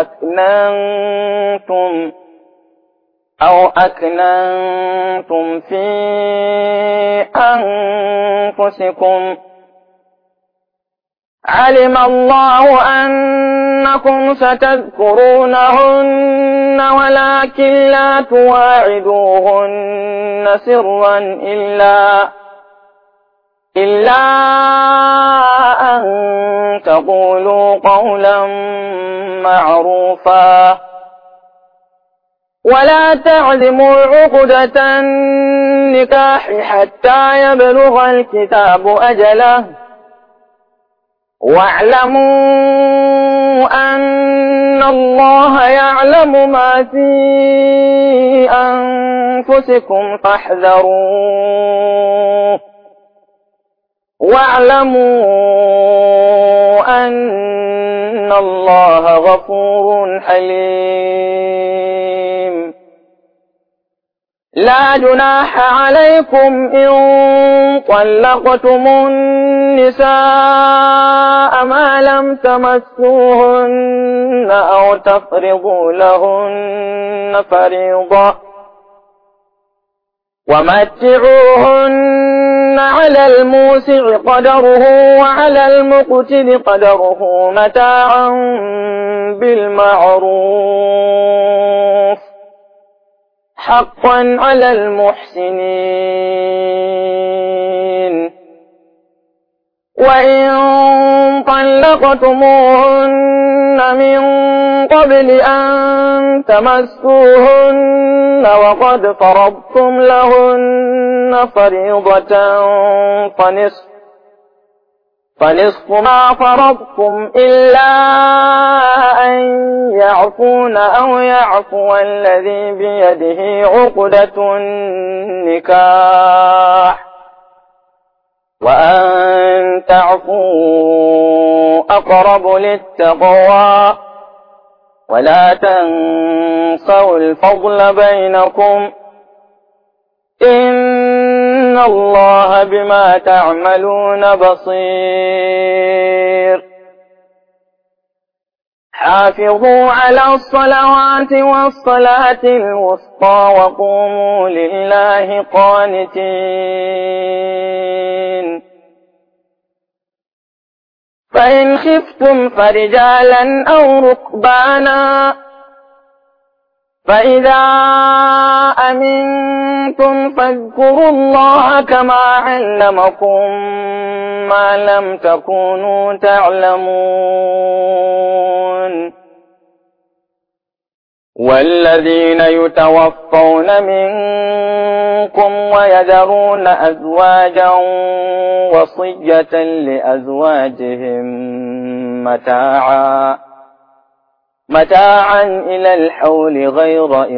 S1: أو أكننتم في أنفسكم علم الله أنكم ستذكرونهن ولكن لا تواعدوهن سرا إلا أن تقولوا قولا معروفا ولا تعزموا عقدة النكاح حتى يبلغ الكتاب أجله واعلموا أن الله يعلم ما في أنفسكم فاحذروه واعلموا أن الله غفور حليم لا جناح عليكم إن طلقتم النساء ما لم تمسوهن أو تفرضوا لهن فريضة ومتعوهن على الموسع قدره وعلى المقتر قدره متاعا بالمعروف حقا على المحسنين وإن طلقتموهن من قبل أن تمسوهن وقد فرضتم لهن فريضة فنصف ما فرضتم إلا أن يعفون أو يعفو الذي بيده عقدة النكاح وأن تعفوا أقرب للتقوى ولا تنسوا الفضل بينكم إن الله بما تعملون بصير حافظوا على الصلوات والصلاة الوسطى وقوموا لله قانتين فإن خفتم فرجالا أو ركبانا فإذا أمنتم فاذكروا الله كما علمكم ما لم تكونوا تعلمون والذين يتوفون منكم ويذرون أزواجا وصية لأزواجهم متاعا إلى الحول غير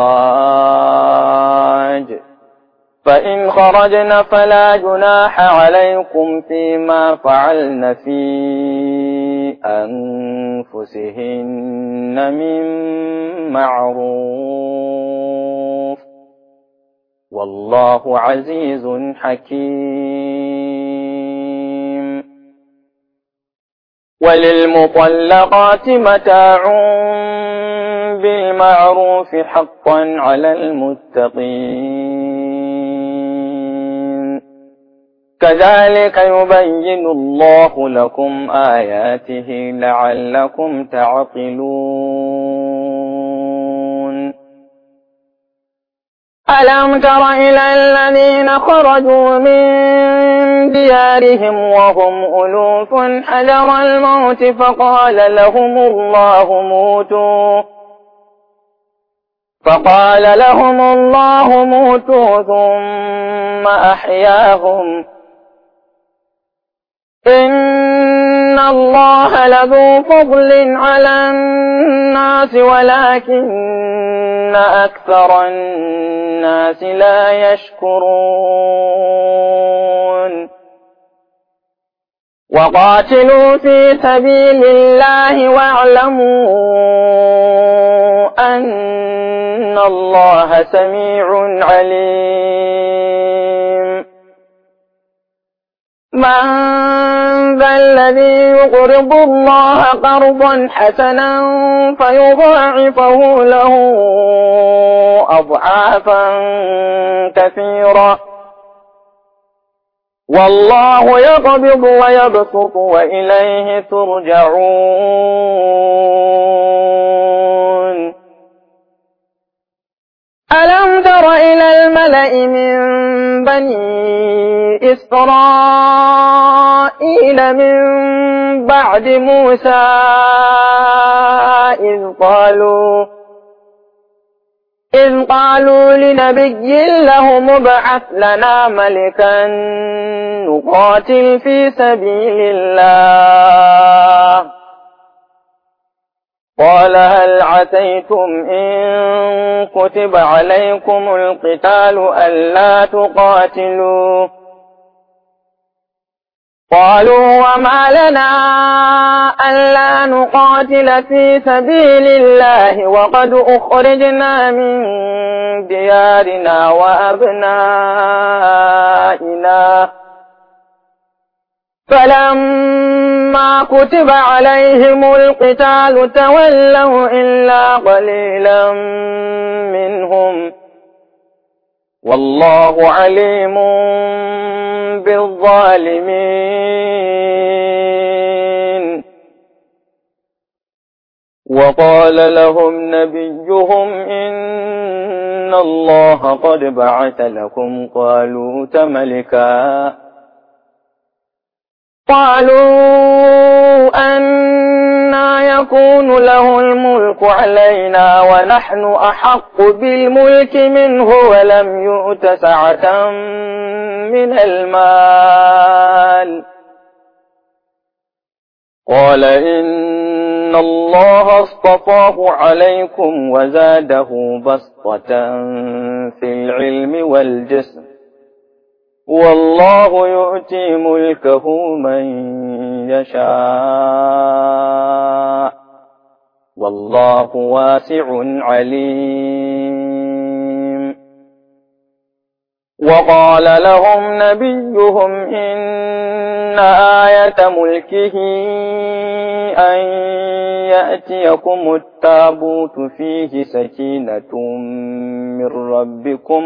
S1: إخراج فإن خرجن فلا جناح عليكم فيما فعلن في أنفسهن من معروف والله عزيز حكيم وللمطلقات متاع بالمعروف حقا على المتقين كذلك يبين الله لكم آياته لعلكم تعقلون ألم تر إلى الذين خرجوا من ديارهم وهم ألوف حذر الموت فقال لهم الله موتوا ثم أحياهم إن الله لذو فضل على الناس ولكن أكثر الناس لا يشكرون وقاتلوا في سبيل الله واعلموا أن الله سميع عليم من ذا الذي يقرض الله قرضا حسنا فيضاعفه له أضعافا كثيرة والله يقبض ويبسط وإليه ترجعون ألم تر إلى الملأ من بني إسرائيل من بعد موسى إذ قالوا لنبي له مبعث لنا ملكا نقاتل في سبيل الله قال هل عسيتم إن كتب عليكم القتال ألا تقاتلوا قالوا وما لنا ألا نقاتل في سبيل الله وقد أخرجنا من ديارنا وأبنائنا فلما كتب عليهم القتال تولوا إلا قليلا منهم والله عليم بالظالمين وقال لهم نبيهم إن الله قد بعث لكم طالوت ملكا قالوا أنى يكون له الملك علينا ونحن أحق بالملك منه ولم يؤت سعة من المال قال إن الله اصطفاه عليكم وزاده بسطة في العلم والجسم والله يؤتي ملكه من يشاء والله واسع عليم وقال لهم نبيهم إن آية ملكه أن يأتيكم التابوت فيه سكينة من ربكم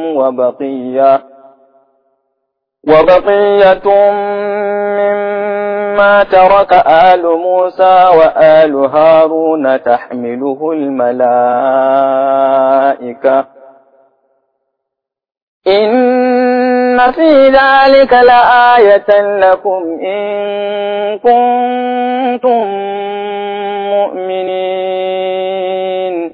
S1: وبقية مما ترك آل موسى وآل هارون تحمله الملائكة إن في ذلك لآية لكم إن كنتم مؤمنين.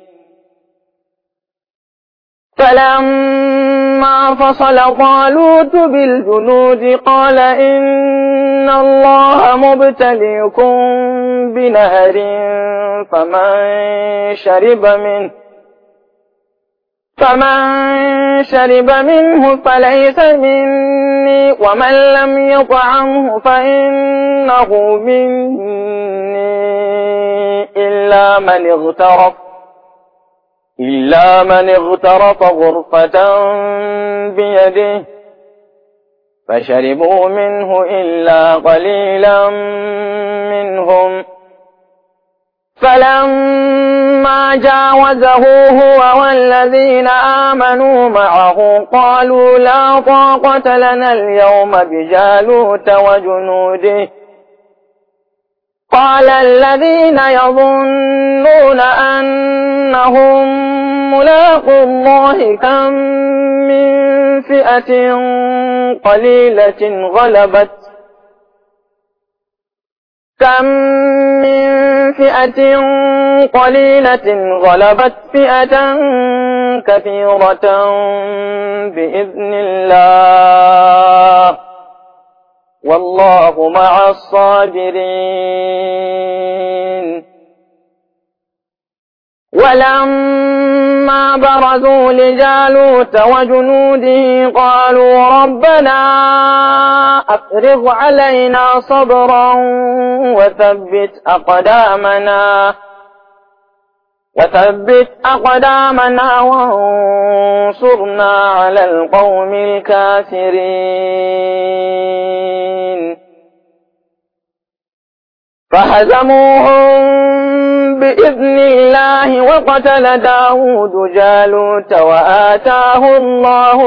S1: فلما فصل طالوت بالجنود قال إن الله مبتليكم بنهر فمن شرب منه فليس مني ومن لم يطعمه فإنه مني إلا من اغترف غرفة بيده فشربوا منه إلا قليلا منهم. فلما جاوزه هو والذين آمنوا معه قالوا لا طاقة لنا اليوم بجالوت وجنوده. قال الذين يظنون أنهم ملاقو الله كم من فئة قليلة غلبت فئة كثيرة بإذن الله والله مع الصابرين. ولما برزوا لجالوت وجنوده قالوا ربنا أفرغ علينا صبرا وثبت أقدامنا وانصرنا على القوم الكافرين. فهزموهم بإذن الله وقتل داود جالوت وآتاه الله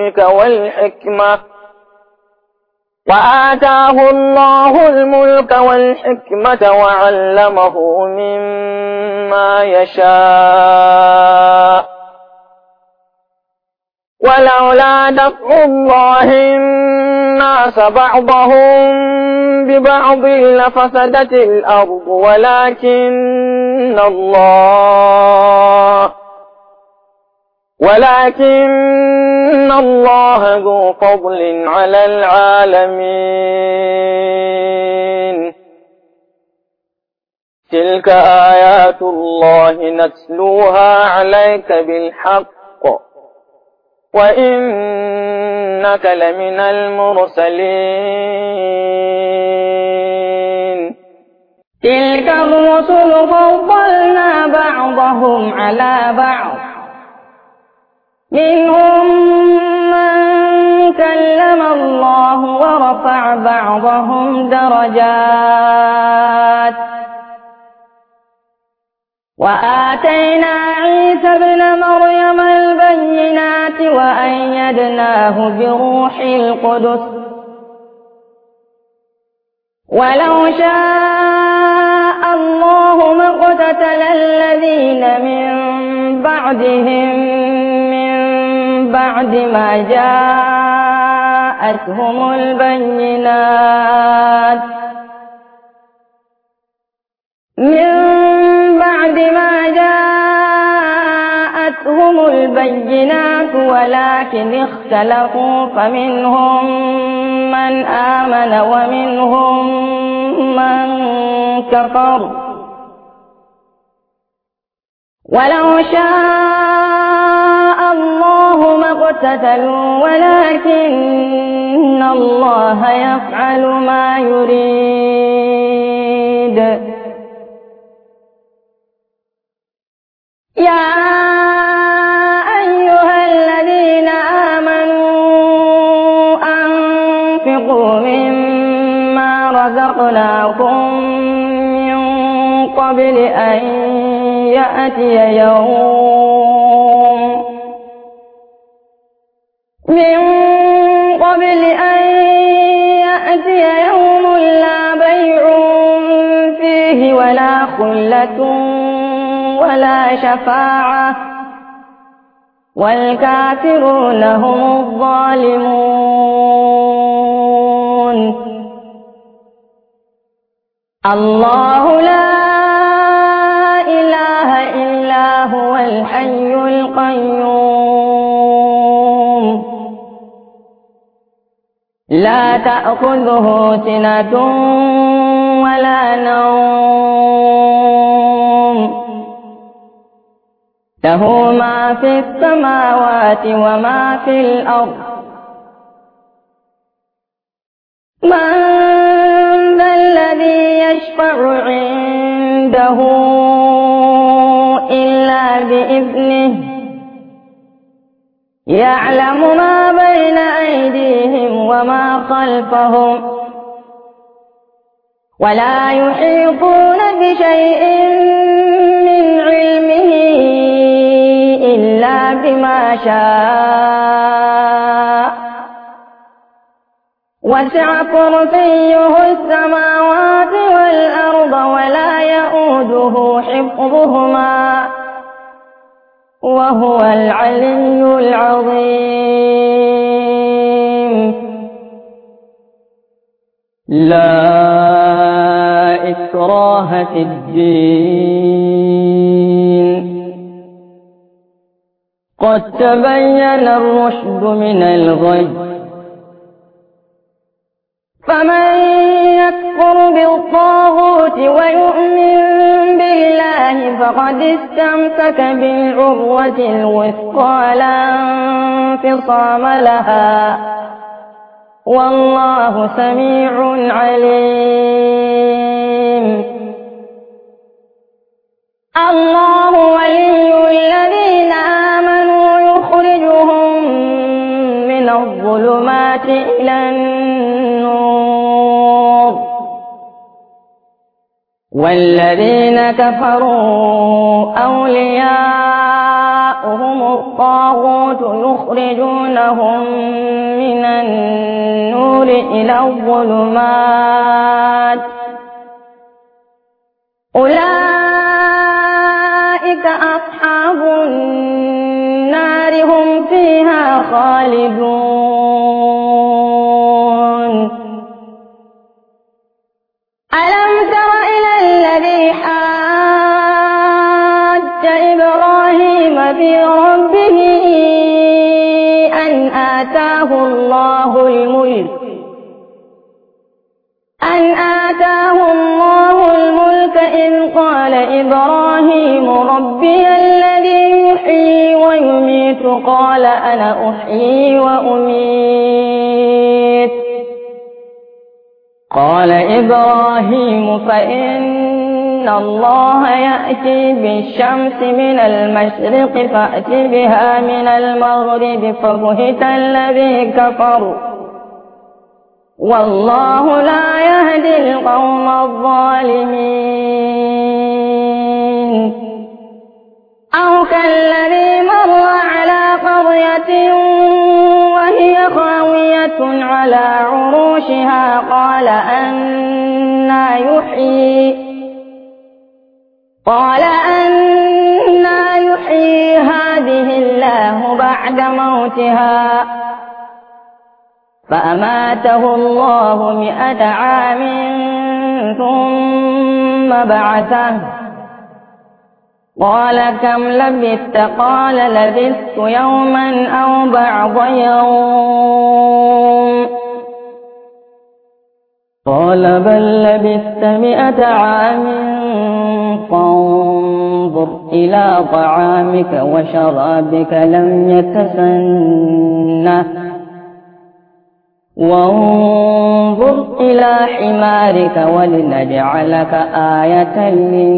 S1: الملك والحكمة وعلمه مما يشاء. ولولا دفع الله الناس بعضهم ببعض لفسدت الأرض ولكن الله ذو فضل على العالمين. تلك آيات الله نتلوها عليك بالحق وإنك لمن المرسلين.
S2: تلك الرسل فضلنا بعضهم على بعض منهم من كلم الله ورفع بعضهم درجات وآتينا عيسى ابن مريم البينات وأيدناه بروح القدس ولو شاء الله ما اقتتل الذين من بعدهم بعد ما جاءتهم البينات ولكن اختلفوا فمنهم من آمن ومنهم من كفر ولو شاء الله ما اقتتلوا ولكن الله يفعل ما يريد. يا أيها الذين آمنوا أنفقوا مما رزقناكم من قبل أن يأتي يوم لا بيع فيه ولا خلة ولا شفاعة والكافرون هم الظالمون. الله لا إله إلا هو الحي القيوم لا تأخذه سنة ولا نوم له ما في السماوات وما في الأرض. من ذا الذي يشفع عنده إلا بإذنه يعلم ما بين أيديهم وما خلفهم ولا يحيطون بشيء من علمه إلا بما شاء وسع كرسيه السماوات والأرض ولا يئوده حفظهما وهو العلي العظيم. لا إكراه في الدين قد تبين الرشد من الغي فمن يكفر بالطاغوت ويؤمن بالله فقد استمسك بالعروة الوثقى لا انفصام لها والله سميع عليم. الله ولي الذين آمنوا يخرجهم من الظلمات إلى النور والذين كفروا أولياؤهم الطاغوت يخرجونهم من النور إلى الظلمات أولئك أصحاب النار هم فيها خالدون. ألم تر إلى الذي حاج إبراهيم في ربه أن آتاه الله الملك إذ قال إبراهيم ربي الذي يحيي ويميت قال أنا أحيي وأميت قال إبراهيم فإن الله يأتي بالشمس من المشرق فأت بها من المغرب فبهت الذي كفر والله لا يهدي القوم الظالمين. أو كالذي مر على قرية وهي خاوية على عروشها قال أنى يحيي هذه الله بعد موتها فأماته الله 100 عام ثم بعثه قال كم لبثت قال لبثت يوما أو بعض يوم قال بل لبثت 100 عام فانظر إلى طعامك وشرابك لم يتسنه وانظر إلى حمارك ولنجعلك آية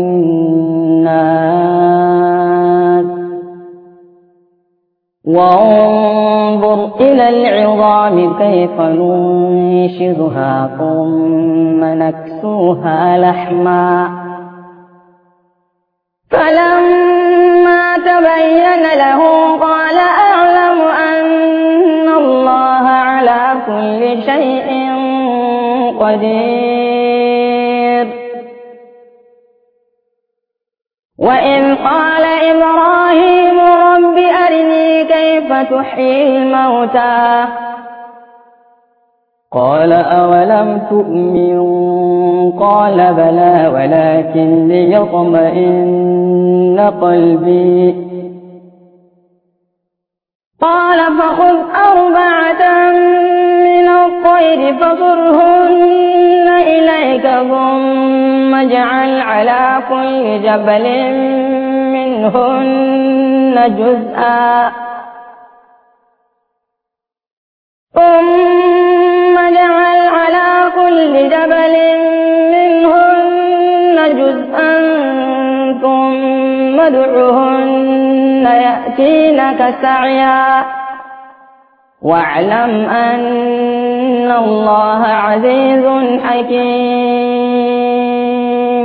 S2: للناس وانظر إلى العظام كيف ننشزها ثم نكسوها لحما تبين له قال أعلم أن الله على كل شيء قدير. وإذ قال إبراهيم رب أرني كيف تحيي الموتى قال أولم تؤمن قال بلى ولكن ليطمئن قلبي قال فخذ 4 من الطير فصرهن إليك ثم اجعل على كل جبل منهن جزءا ثم اجعل على كل جبل منهن جزءا ثم ادعهن يأتينك سعيا واعلم أن الله عزيز حكيم.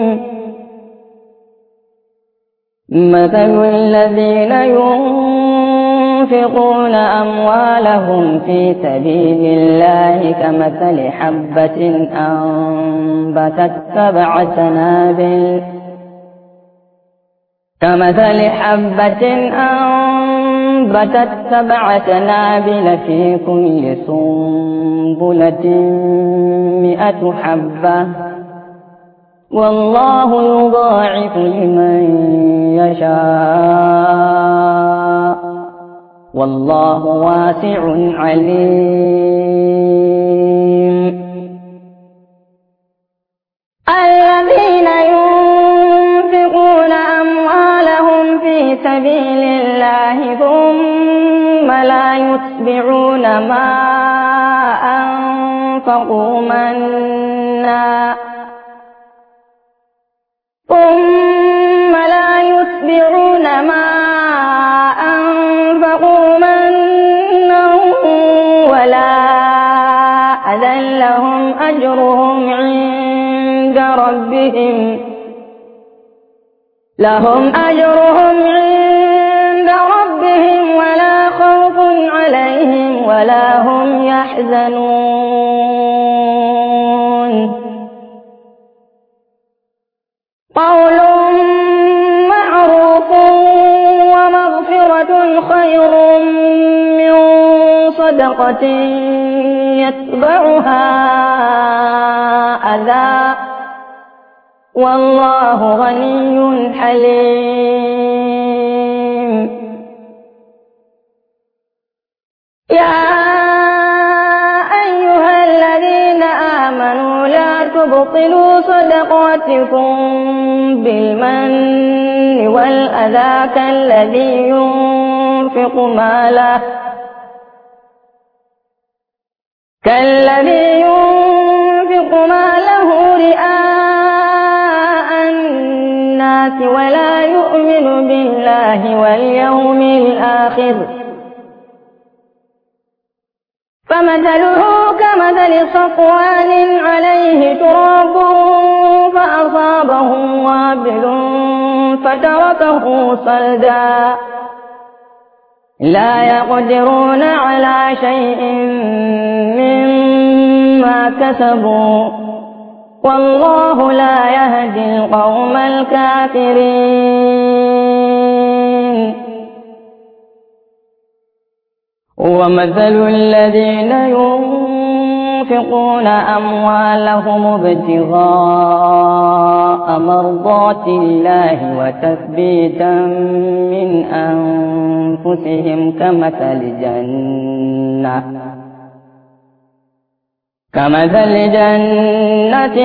S2: مثل الذين ينفقون أموالهم في سبيل الله كمثل حبة أنبتت 7 سنابل في كل سنبلة 100 حبة والله يضاعف لمن يشاء والله واسع عليم. الذين ينفقون أموالهم في سبيل الله ثم لا يتبعون ما أنفقوا منا ولا أذى لهم أجرهم عند ربهم ولا خوف عليهم ولا هم يحزنون. قول معروف ومغفرة خير من صدقة يتبعها أذى والله غني حليم. يا أيها الذين آمنوا لا تبطلوا صدقاتكم بالمن والأذى كالذي ينفق ماله رئاء الناس ولا يؤمن بالله واليوم الآخر فمثله كمثل صفوان عليه تراب فأصابه وابل فتركه صلدا لا يقدرون على شيء مما كسبوا والله لا يهدي القوم الكافرين. ومثل الذين ينفقون أموالهم ابتغاء مرضات الله وتثبيتا من أنفسهم كمثل جنة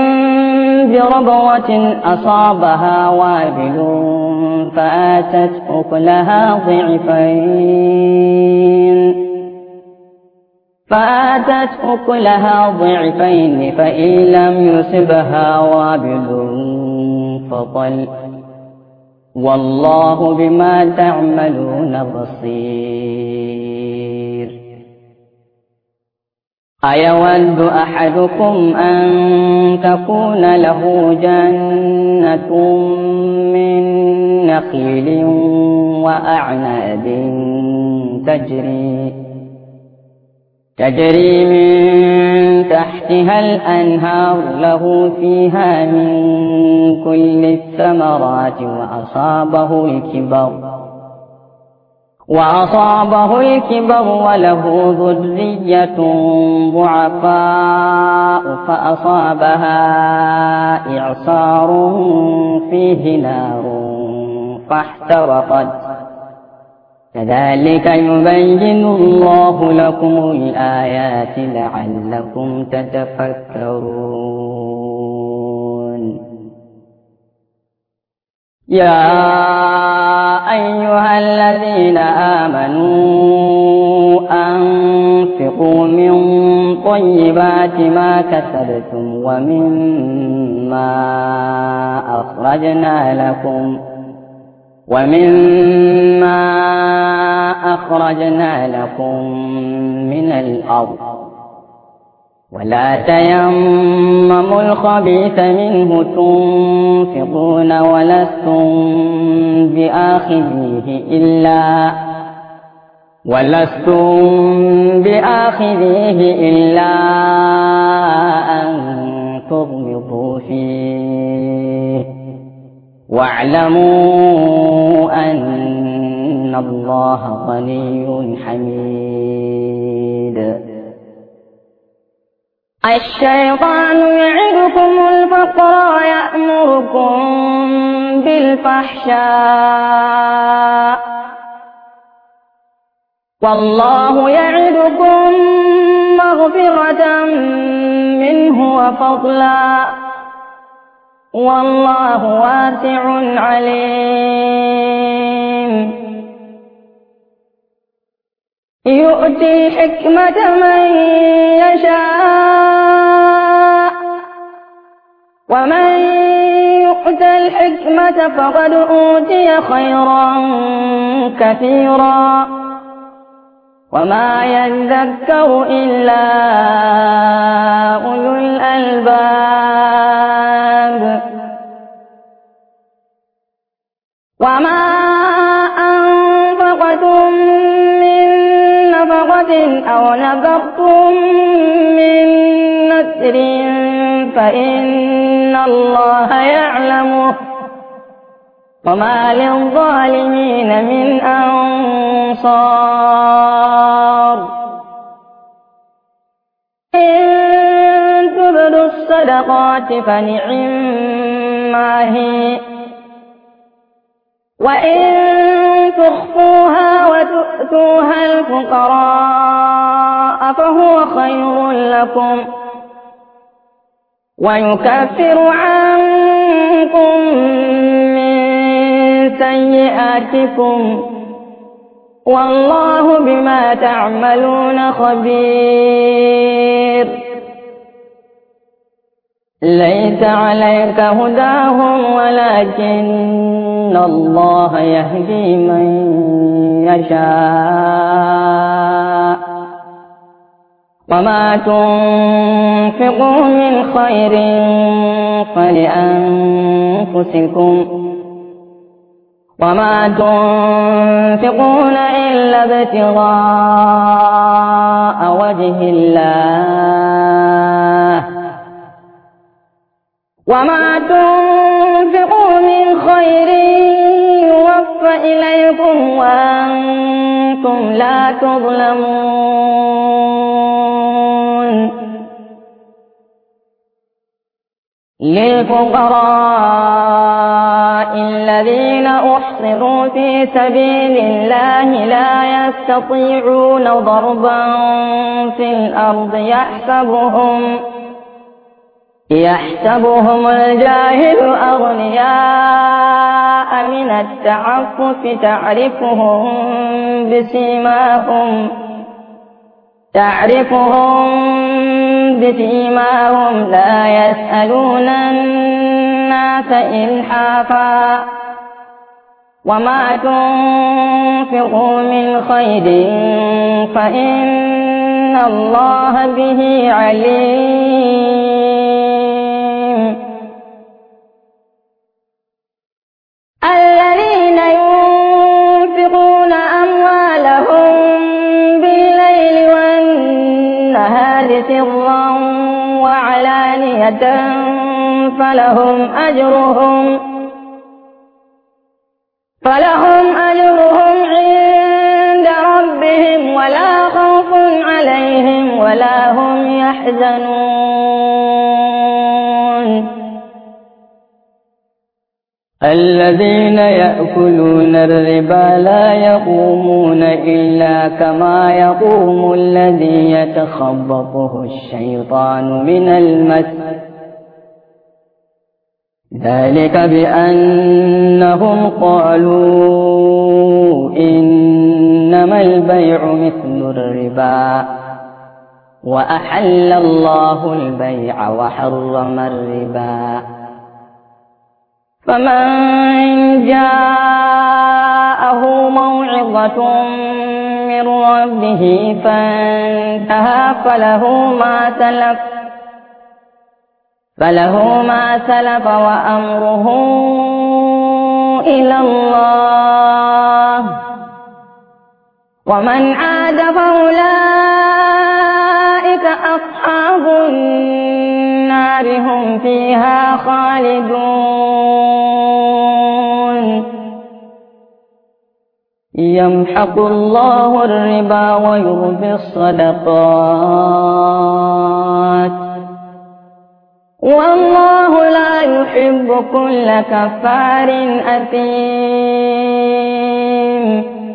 S2: بربوة أصابها وابل فآتت أكلها ضعفين فإن لم يصبها وابل فطل والله بما تعملون بصير. أيود أحدكم أن تكون له جنة من نخيل وأعناب تجري من تحتها الأنهار له فيها من كل الثمرات وأصابه الكبر وله ذرية ضعفاء فأصابها إعصار فيه نار فاحترقت كذلك يبين الله لكم الآيات لعلكم تتفكرون. يا أيها الذين آمنوا أنفقوا من طيبات ما كسبتم ومما أخرجنا لكم من الأرض ولا تيمموا الخبيث منه تنفقون ولستم بآخذيه إلا أن تغمضوا فيه واعلموا أن الله غني حميد. الشيطان يعدكم الفقر ويأمركم بالفحشاء والله يعدكم مغفرة منه وفضلا والله واسع عليم. يؤتي الحكمة من يشاء ومن يؤت الحكمة فقد أوتي خيرا كثيرا وما يذكر إلا أولو الألباب. وما أنفقتم من نفقة أو نذرتم من نذر فإن الله يعلمه وما للظالمين من أنصار. إن تبدوا الصدقات فنعما هي وإن تخفوها وتؤتوها الفقراء فهو خير لكم ويكفر عنكم من سيئاتكم والله بما تعملون خبير. ليس عليك هداهم ولكن الله يهدي من يشاء وما تنفقوا من خير فلأنفسكم وما تنفقون إلا ابتغاء وجه الله وما تنفقوا من خير يوفى إليكم وأنتم لا تظلمون. للفقراء الذين أحصروا في سبيل الله لا يستطيعون ضربا في الأرض يحسبهم الجاهل أغنياء من التعفف تعرفهم بسيماهم لا يسألون الناس إلحافا وما تنفقوا من خير فإن الله به عليم. الذين سرا وعلانية فلهم أجرهم عند ربهم ولا خوف عليهم ولا هم يحزنون.
S1: الذين يأكلون الربا لا يقومون إلا كما يقوم الذي يتخبطه الشيطان من المس، ذلك بأنهم قالوا إنما البيع مثل الربا وأحل الله البيع وحرم الربا. فمن جاءه موعظة من ربه فانتهى فله ما سلف وأمره إلى الله، ومن عاد فأولئك أصحاب النار هم فيها خالدون. يمحق الله الربا ويربي الصدقات والله لا يحب كل كفار أثيم.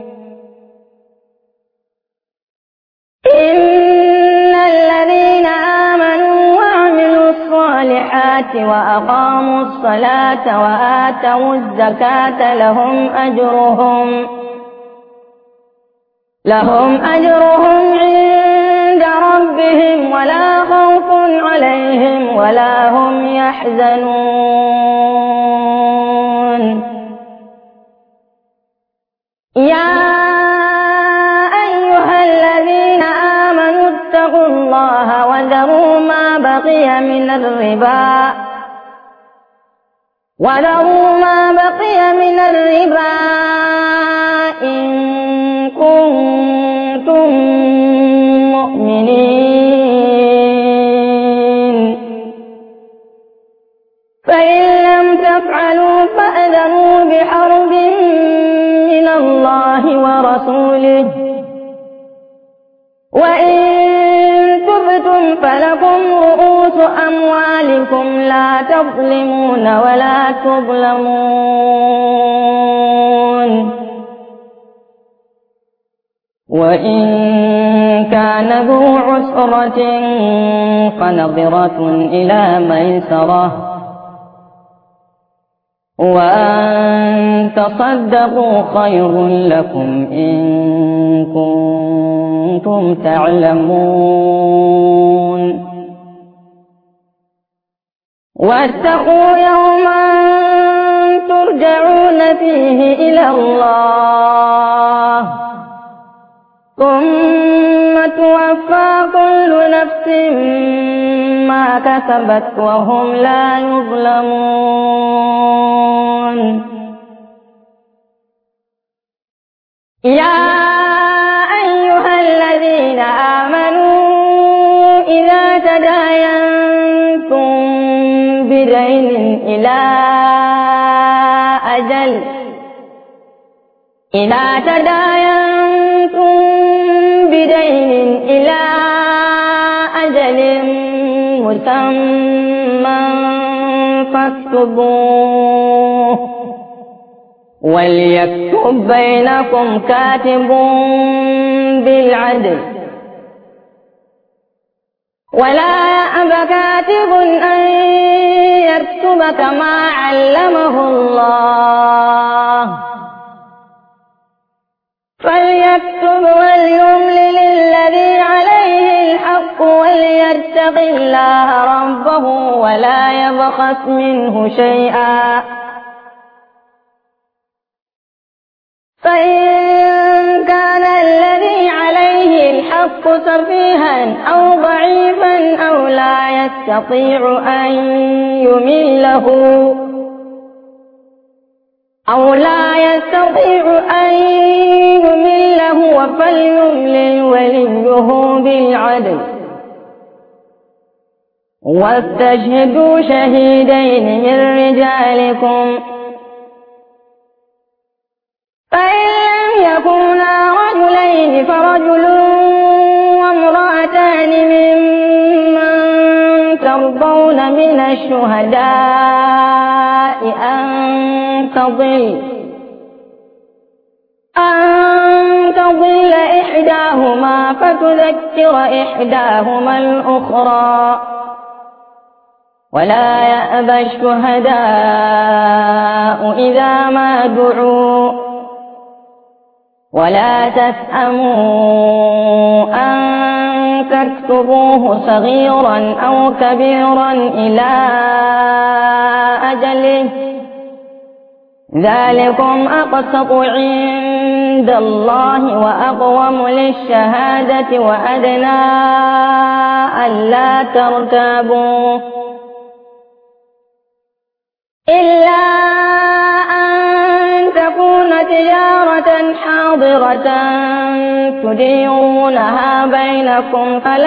S1: إن الذين آمنوا وعملوا الصالحات وأقاموا الصلاة وآتوا الزكاة لهم أجرهم عند ربهم ولا خوف عليهم ولا هم يحزنون. يا أيها الذين آمنوا اتقوا الله وذروا ما بقي من الربا إن كنتم مؤمنين، فإن لم تفعلوا فأذنوا بحرب من الله ورسوله، وإن تبتم فلكم رؤوس أموالكم لا تظلمون ولا تظلمون. وإن كان ذو عسرة فنظرة إلى ميسرة، وأن تصدقوا خير لكم إن كنتم تعلمون. واتقوا يوما ترجعون فيه إلى الله ثم توفى كل نفس ما كسبت وهم لا يظلمون. يا أيها الذين آمنوا إذا تداينتم بدين إلى أجل مسمى فاكتبوه، وليكتب بينكم كاتب بالعدل ولا يأب كاتب أن يكتب كما علمه الله، فليكتب وليملل الذي عليه الحق وليتق الله ربه ولا يبخس منه شيئا، فإن كان الذي عليه الحق سفيها أو ضعيفا أو لا يستطيع أن يمله فليملل وليه بالعدل
S2: واستشهدوا شهيدين من رجالكم فإن لم يكونا رجلين فرجل وامرأتان ممن ترضون من الشهداء أن تضل إحداهما فتذكر إحداهما الأخرى ولا يأبى الشهداء إذا ما دعوا ولا تسأموا أن تكتبوه صغيرا أو كبيرا إلى أجله ذلكم أقسط عند الله وأقوم للشهادة وأدنى ألا ترتابوا إلا أن تكون تجارة حاضرة تديرونها بينكم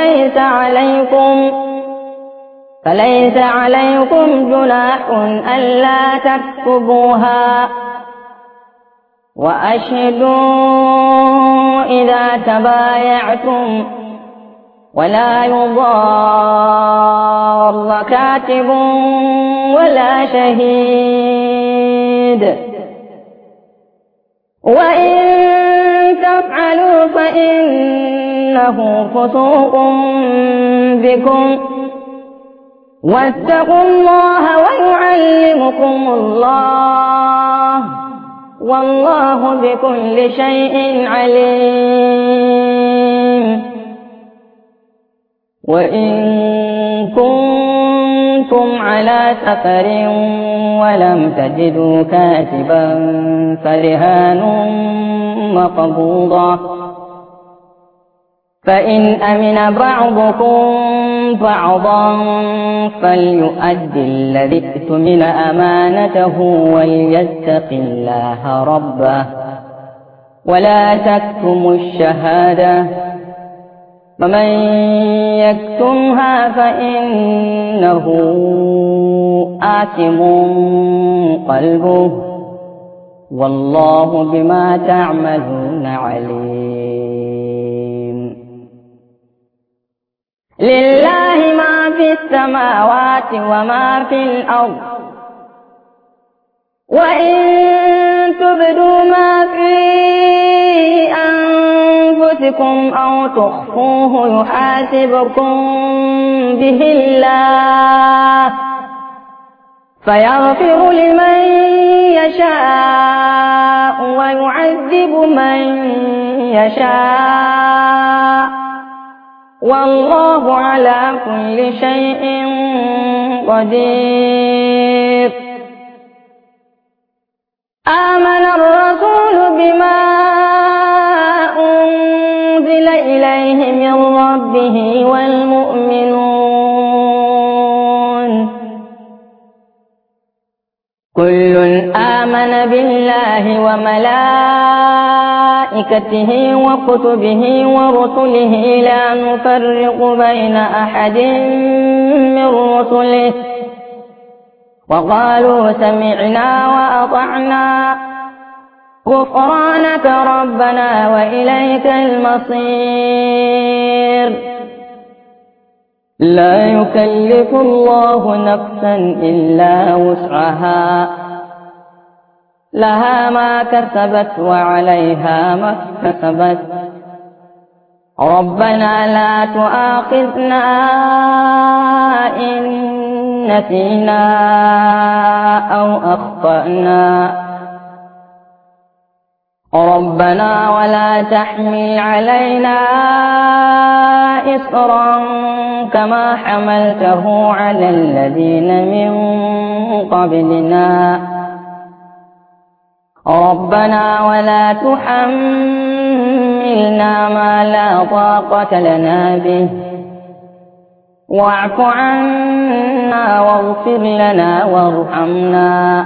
S2: فليس عليكم جناح ألا تكتبوها وأشهدوا إذا تبايعتم ولا يضار كاتب ولا شهيد وإن تفعلوا فإنه فسوق بكم واتقوا الله ويعلمكم الله والله بكل شيء عليم وإن كنتم على سفر ولم تجدوا كاتبا فرهان مقبوضة فإن أمن بعضكم بعضا فليؤدي الذي اؤتمن أمانته وليتق الله ربه ولا تكتموا الشهادة ومن يكتمها فإنه آثم قلبه والله بما تعملون عليم لله ما في السماوات وما في الأرض وإن تبدوا ما في أنفسكم أو تخفوه يحاسبكم به الله فيغفر لمن يشاء ويعذب من يشاء والله على كل شيء قدير آمن الرسول بما أنزل إليه من ربه والمؤمنون كل آمن بالله وملائكته وكتبه ورسله لا نفرق بين أحد من رسله وقالوا سمعنا وأطعنا غفرانك ربنا وإليك المصير لا يكلف الله نفسا إلا وسعها لها ما كسبت وعليها ما اكتسبت ربنا لا تؤاخذنا إن نسينا أو أخطأنا ربنا ولا تحمل علينا إصرا كما حملته على الذين من قبلنا ربنا ولا تحملنا ما لا طاقة لنا به واعف عنا واغفر لنا وارحمنا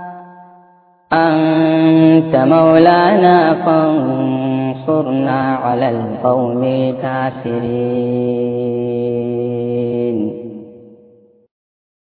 S2: أنت مولانا فانصرنا على القوم الكافرين